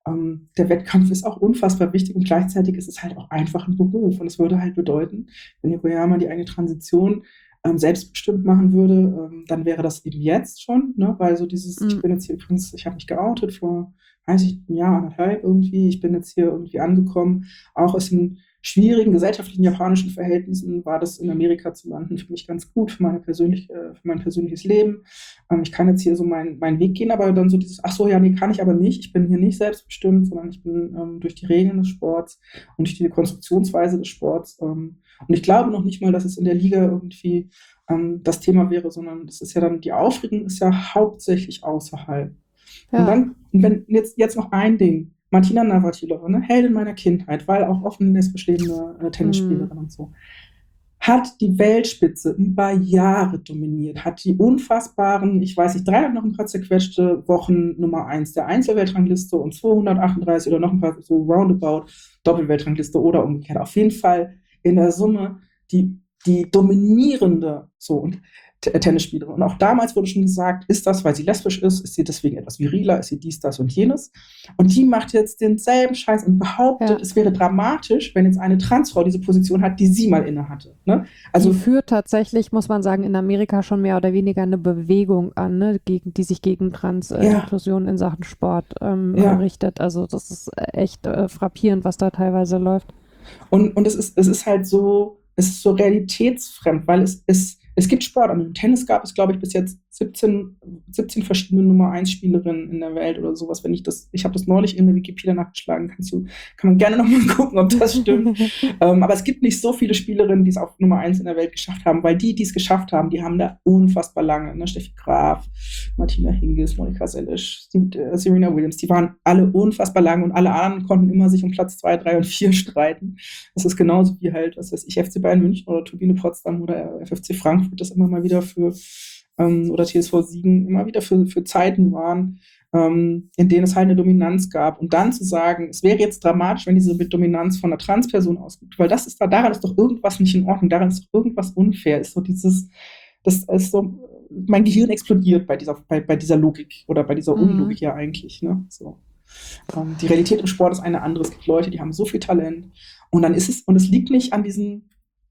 der Wettkampf ist auch unfassbar wichtig und gleichzeitig ist es halt auch einfach ein Beruf. Und es würde halt bedeuten, wenn Hiroyama die eigene Transition selbstbestimmt machen würde, dann wäre das eben jetzt schon, ne? Weil so dieses, ich bin jetzt hier übrigens, ich habe mich geoutet vor, weiß ich, ein Jahr, anderthalb irgendwie, ich bin jetzt hier irgendwie angekommen, auch aus den schwierigen gesellschaftlichen japanischen Verhältnissen war das in Amerika zu landen für mich ganz gut, für mein persönliches Leben. Ich kann jetzt hier so meinen Weg gehen, aber dann so dieses, ach so, ja, nee, kann ich aber nicht. Ich bin hier nicht selbstbestimmt, sondern ich bin durch die Regeln des Sports und durch die Konstruktionsweise des Sports. Und ich glaube noch nicht mal, dass es in der Liga irgendwie das Thema wäre, sondern das ist ja dann, die Aufregung ist ja hauptsächlich außerhalb. Ja. Und dann, wenn jetzt noch ein Ding, Martina Navratilova, ne, Heldin meiner Kindheit, weil auch offen lesbisch lebende Tennisspielerin und so, hat die Weltspitze über Jahre dominiert, hat die unfassbaren, ich weiß nicht, 300 noch ein paar zerquetschte Wochen Nummer 1 der Einzelweltrangliste und 238 oder noch ein paar so roundabout Doppelweltrangliste oder umgekehrt. Auf jeden Fall in der Summe die dominierende Tennisspielerin. Und auch damals wurde schon gesagt, ist das, weil sie lesbisch ist sie deswegen etwas viriler, ist sie dies, das und jenes. Und die macht jetzt denselben Scheiß und behauptet, es wäre dramatisch, wenn jetzt eine Transfrau diese Position hat, die sie mal inne hatte. Ne? Also die führt tatsächlich, muss man sagen, in Amerika schon mehr oder weniger eine Bewegung an, ne, die sich gegen Trans-Inklusion in Sachen Sport richtet. Also das ist echt frappierend, was da teilweise läuft. Und es ist halt so, es ist so realitätsfremd, weil es gibt Sport. Im Tennis gab es, glaube ich, bis jetzt 17 verschiedene Nummer-1-Spielerinnen in der Welt oder sowas. Ich habe das neulich in der Wikipedia nachgeschlagen, kann man gerne nochmal gucken, ob das stimmt. Aber es gibt nicht so viele Spielerinnen, die es auf Nummer 1 in der Welt geschafft haben, weil die es geschafft haben, die haben da unfassbar lange, ne? Steffi Graf, Martina Hingis, Monika Seles, Serena Williams, die waren alle unfassbar lange und alle anderen konnten immer sich um Platz 2, 3 und 4 streiten. Das ist genauso wie halt, was weiß ich, FC Bayern München oder Turbine Potsdam oder FFC Frankfurt das immer mal wieder oder TSV Siegen immer wieder für Zeiten waren, in denen es halt eine Dominanz gab. Und dann zu sagen, es wäre jetzt dramatisch, wenn diese Dominanz von einer Transperson ausgeht, weil daran ist doch irgendwas nicht in Ordnung, daran ist doch irgendwas unfair. Das ist so, mein Gehirn explodiert bei dieser Logik oder bei dieser Unlogik ja eigentlich. Ne? So. Die Realität im Sport ist eine andere. Es gibt Leute, die haben so viel Talent und es liegt nicht an diesen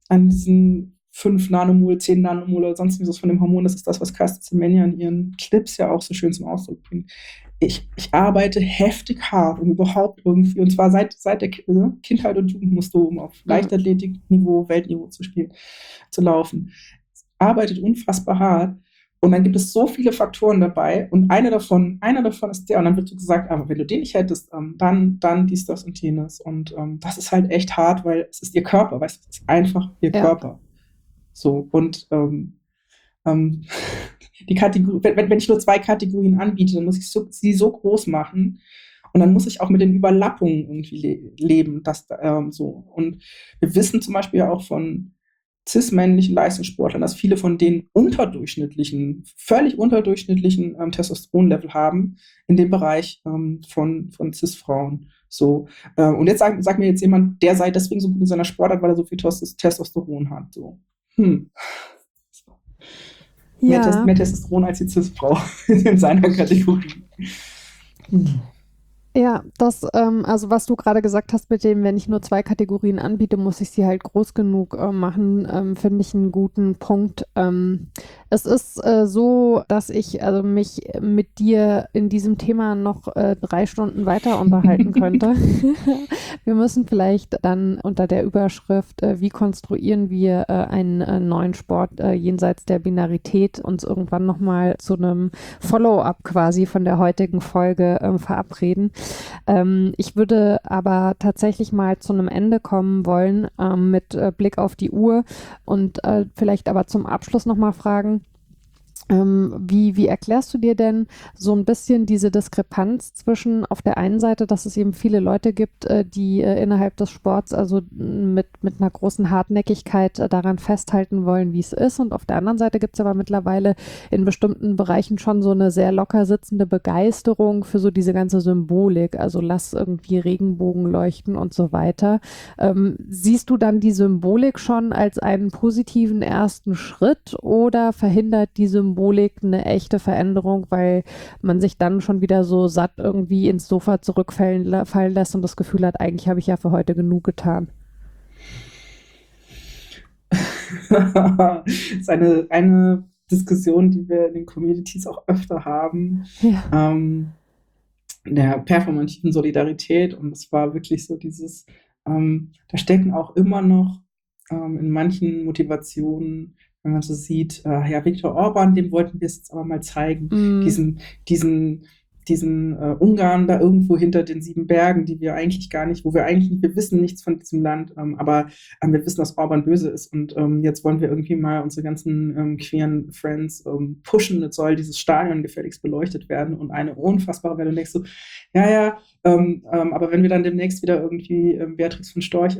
5 Nanomol, 10 Nanomol oder sonst was von dem Hormon. Das ist das, was Caster Semenya in ihren Clips ja auch so schön zum Ausdruck bringt. Ich arbeite heftig hart, um überhaupt irgendwie, und zwar seit der Kindheit und Jugend musst du, um auf Leichtathletikniveau, Weltniveau zu laufen. Arbeitet unfassbar hart. Und dann gibt es so viele Faktoren dabei und einer davon ist der. Und dann wird so gesagt, aber wenn du den nicht hättest, dann dies, das und jenes. Und das ist halt echt hart, weil es ist ihr Körper, weißt du, es ist einfach ihr Körper. So, und die Kategorie, wenn ich nur 2 Kategorien anbiete, dann muss ich sie so groß machen und dann muss ich auch mit den Überlappungen irgendwie leben. So. Und wir wissen zum Beispiel ja auch von cis-männlichen Leistungssportlern, dass viele von denen völlig unterdurchschnittlichen Testosteronlevel haben in dem Bereich von cis-Frauen. So. Und jetzt sag mir jetzt jemand, der sei deswegen so gut in seiner Sportart, weil er so viel Testosteron hat. So. Mehr Testosteron als die Cis-Frau in seiner Kategorie. Ja, also was du gerade gesagt hast mit dem, wenn ich nur 2 Kategorien anbiete, muss ich sie halt groß genug machen, finde ich einen guten Punkt. Es ist so, dass ich mich mit dir in diesem Thema noch 3 Stunden weiter unterhalten könnte. Wir müssen vielleicht dann unter der Überschrift, wie konstruieren wir einen neuen Sport jenseits der Binarität, uns irgendwann nochmal zu einem Follow-up quasi von der heutigen Folge verabreden. Ich würde aber tatsächlich mal zu einem Ende kommen wollen mit Blick auf die Uhr und vielleicht aber zum Abschluss nochmal fragen, Wie erklärst du dir denn so ein bisschen diese Diskrepanz zwischen auf der einen Seite, dass es eben viele Leute gibt, die innerhalb des Sports also mit einer großen Hartnäckigkeit daran festhalten wollen, wie es ist, und auf der anderen Seite gibt es aber mittlerweile in bestimmten Bereichen schon so eine sehr locker sitzende Begeisterung für so diese ganze Symbolik, also lass irgendwie Regenbogen leuchten und so weiter. Siehst du dann die Symbolik schon als einen positiven ersten Schritt oder verhindert die Symbolik eine echte Veränderung, weil man sich dann schon wieder so satt irgendwie ins Sofa fallen lässt und das Gefühl hat, eigentlich habe ich ja für heute genug getan? Das ist eine Diskussion, die wir in den Communities auch öfter haben, Ja. der performativen Solidarität. Und es war wirklich so dieses, da stecken auch immer noch in manchen Motivationen, wenn man so sieht, ja, Viktor Orban, dem wollten wir es jetzt aber mal zeigen, Mm, diesen Ungarn da irgendwo hinter den 7 Bergen, die wir eigentlich gar nicht, wo wir eigentlich nicht, wir wissen nichts von diesem Land, aber wir wissen, dass Orban böse ist und jetzt wollen wir irgendwie mal unsere ganzen queeren Friends pushen, jetzt soll dieses Stadion gefälligst beleuchtet werden und eine unfassbare Welle und denkst so, ja, aber wenn wir dann demnächst wieder irgendwie Beatrix von Storch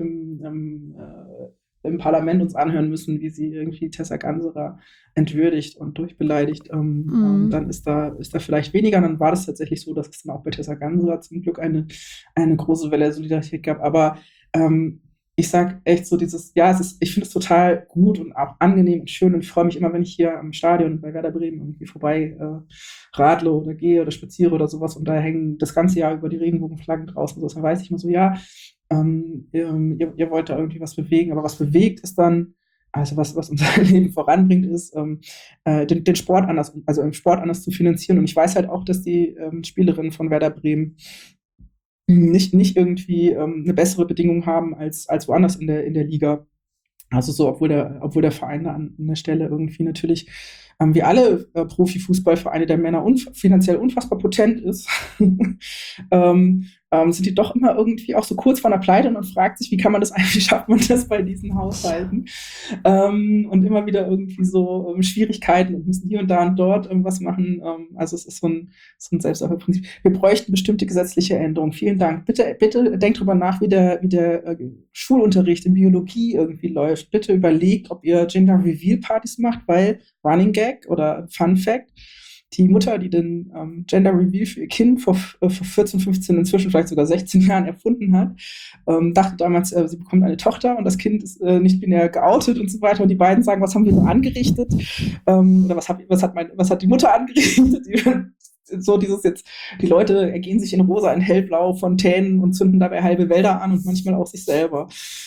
im Parlament uns anhören müssen, wie sie irgendwie Tessa Ganserer entwürdigt und durchbeleidigt, mm, dann ist da vielleicht weniger. Dann war das tatsächlich so, dass es dann auch bei Tessa Ganserer zum Glück eine große Welle der Solidarität gab. Aber ich sag echt so dieses, ja, ich finde es total gut und auch angenehm und schön und ich freue mich immer, wenn ich hier am Stadion bei Werder Bremen irgendwie vorbei radle oder gehe oder spaziere oder sowas und da hängen das ganze Jahr über die Regenbogenflaggen draußen. Also, dann weiß ich immer so, ja, ihr wollt da irgendwie was bewegen, aber was bewegt ist dann, also was unser Leben voranbringt, ist, den Sport anders, also im Sport anders zu finanzieren. Und ich weiß halt auch, dass die Spielerinnen von Werder Bremen nicht irgendwie eine bessere Bedingung haben als woanders in der Liga. Also so, obwohl der Verein da an der Stelle irgendwie natürlich, wie alle Profifußballvereine der Männer finanziell unfassbar potent ist, sind die doch immer irgendwie auch so kurz vor der Pleite und man fragt sich, wie kann man das eigentlich, wie schafft man das bei diesen Haushalten? Und immer wieder irgendwie so Schwierigkeiten und müssen hier und da und dort irgendwas machen. Also es ist so ein Selbstläuferprinzip. Wir bräuchten bestimmte gesetzliche Änderungen. Vielen Dank. Bitte denkt drüber nach, wie der Schulunterricht in Biologie irgendwie läuft. Bitte überlegt, ob ihr Gender Reveal Partys macht, weil Running Gag oder Fun Fact, die Mutter, die den Gender Reveal für ihr Kind vor 14, 15, inzwischen vielleicht sogar 16 Jahren erfunden hat, dachte damals, sie bekommt eine Tochter und das Kind ist nicht binär geoutet und so weiter. Und die beiden sagen, was haben wir so angerichtet? Oder was hat die Mutter angerichtet? So dieses jetzt, die Leute ergehen sich in rosa, in hellblau Fontänen und zünden dabei halbe Wälder an und manchmal auch sich selber.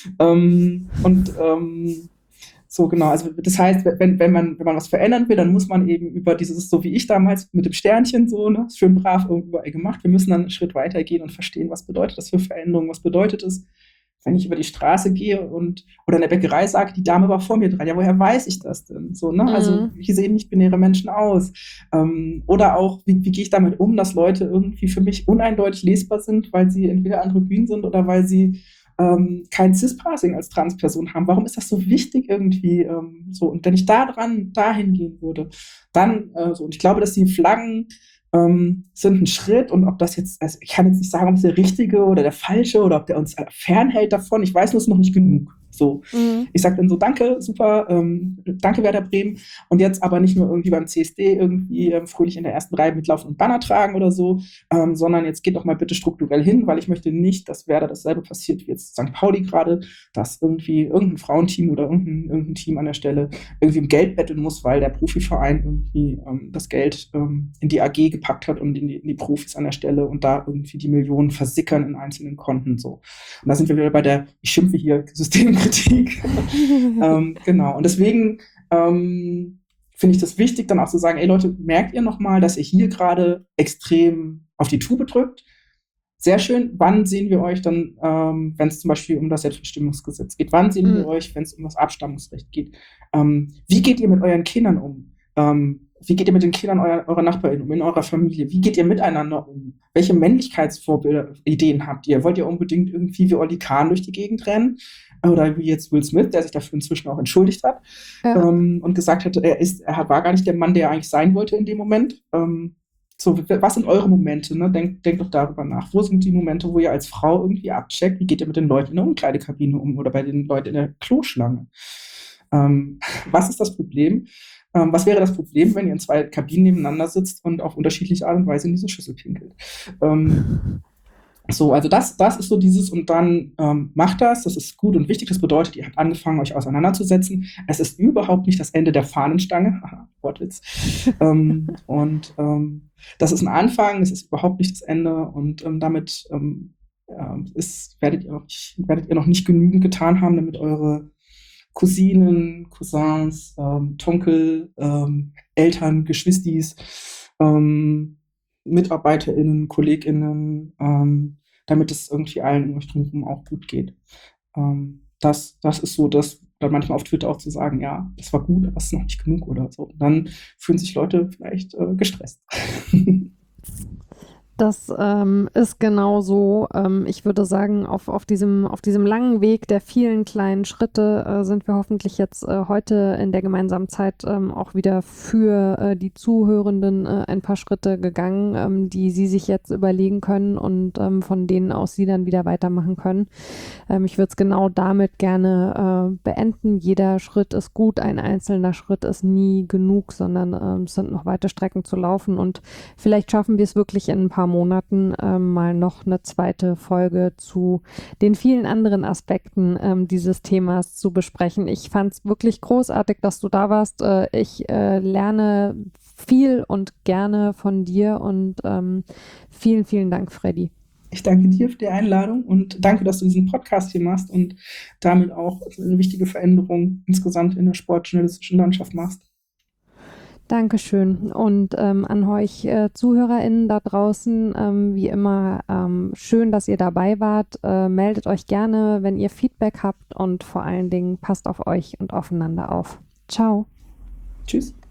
So genau, also das heißt, wenn man was verändern will, dann muss man eben über dieses, so wie ich damals mit dem Sternchen so, ne, schön brav überall gemacht, wir müssen dann einen Schritt weiter gehen und verstehen, was bedeutet das für Veränderung, was bedeutet es, wenn ich über die Straße gehe oder in der Bäckerei sage, die Dame war vor mir dran, ja, woher weiß ich das denn? So, ne? Also, mm, wie sehen nicht-binäre Menschen aus? Oder auch, wie gehe ich damit um, dass Leute irgendwie für mich uneindeutig lesbar sind, weil sie entweder androgyn sind oder weil sie kein Cis-Passing als Transperson haben. Warum ist das so wichtig irgendwie so? Und wenn ich dahin gehen würde, dann so. Und ich glaube, dass die Flaggen sind ein Schritt und ob das jetzt, also ich kann jetzt nicht sagen, ob es der richtige oder der falsche oder ob der uns fernhält davon. Ich weiß nur, es ist noch nicht genug. So, mm. ich sage dann so, danke, super, danke Werder Bremen. Und jetzt aber nicht nur irgendwie beim CSD irgendwie fröhlich in der ersten Reihe mitlaufen und Banner tragen oder so, sondern jetzt geht doch mal bitte strukturell hin, weil ich möchte nicht, dass Werder dasselbe passiert wie jetzt St. Pauli gerade, dass irgendwie irgendein Frauenteam oder irgendein Team an der Stelle irgendwie um Geld betteln muss, weil der Profiverein irgendwie das Geld in die AG gepackt hat und in die Profis an der Stelle und da irgendwie die Millionen versickern in einzelnen Konten so. Und da sind wir wieder bei ich schimpfe hier Systemkritik. Genau. Und deswegen finde ich das wichtig, dann auch zu sagen, ey Leute, merkt ihr nochmal, dass ihr hier gerade extrem auf die Tube drückt? Sehr schön. Wann sehen wir euch dann, wenn es zum Beispiel um das Selbstbestimmungsgesetz geht? Wann sehen wir Mm, euch, wenn es um das Abstammungsrecht geht? Wie geht ihr mit euren Kindern um? Wie geht ihr mit den Kindern eurer NachbarInnen um, in eurer Familie? Wie geht ihr miteinander um? Welche Männlichkeitsvorbilder, Ideen habt ihr? Wollt ihr unbedingt irgendwie wie Oli Kahn durch die Gegend rennen? Oder wie jetzt Will Smith, der sich dafür inzwischen auch entschuldigt hat, Ja. und gesagt hat, war gar nicht der Mann, der er eigentlich sein wollte in dem Moment. So, was sind eure Momente? Ne? Denkt doch darüber nach. Wo sind die Momente, wo ihr als Frau irgendwie abcheckt? Wie geht ihr mit den Leuten in der Umkleidekabine um oder bei den Leuten in der Kloschlange? Was ist das Problem? Was wäre das Problem, wenn ihr in 2 Kabinen nebeneinander sitzt und auf unterschiedliche Art und Weise in diese Schüssel pinkelt? So, also das ist so dieses, und dann macht das ist gut und wichtig, das bedeutet, ihr habt angefangen, euch auseinanderzusetzen. Es ist überhaupt nicht das Ende der Fahnenstange, haha, Wortwitz. Das ist ein Anfang, es ist überhaupt nicht das Ende, und damit werdet ihr noch nicht genügend getan haben, damit eure Cousinen, Cousins, Tonkel, Eltern, Geschwistis, MitarbeiterInnen, KollegInnen, damit es irgendwie allen um euch drumherum auch gut geht. Das ist so, dass dann manchmal auf Twitter auch zu sagen, ja, das war gut, aber das ist noch nicht genug oder so. Und dann fühlen sich Leute vielleicht gestresst. Das ist genau so. Ich würde sagen, auf diesem langen Weg der vielen kleinen Schritte sind wir hoffentlich jetzt heute in der gemeinsamen Zeit auch wieder für die Zuhörenden ein paar Schritte gegangen, die sie sich jetzt überlegen können und von denen aus sie dann wieder weitermachen können. Ich würde es genau damit gerne beenden. Jeder Schritt ist gut, ein einzelner Schritt ist nie genug, sondern es sind noch weite Strecken zu laufen, und vielleicht schaffen wir es wirklich in ein paar Monaten mal noch eine zweite Folge zu den vielen anderen Aspekten dieses Themas zu besprechen. Ich fand es wirklich großartig, dass du da warst. Ich lerne viel und gerne von dir, und vielen, vielen Dank, Freddy. Ich danke dir für die Einladung und danke, dass du diesen Podcast hier machst und damit auch eine wichtige Veränderung insgesamt in der sportjournalistischen Landschaft machst. Dankeschön. Und an euch ZuhörerInnen da draußen, wie immer, schön, dass ihr dabei wart. Meldet euch gerne, wenn ihr Feedback habt, und vor allen Dingen passt auf euch und aufeinander auf. Ciao. Tschüss.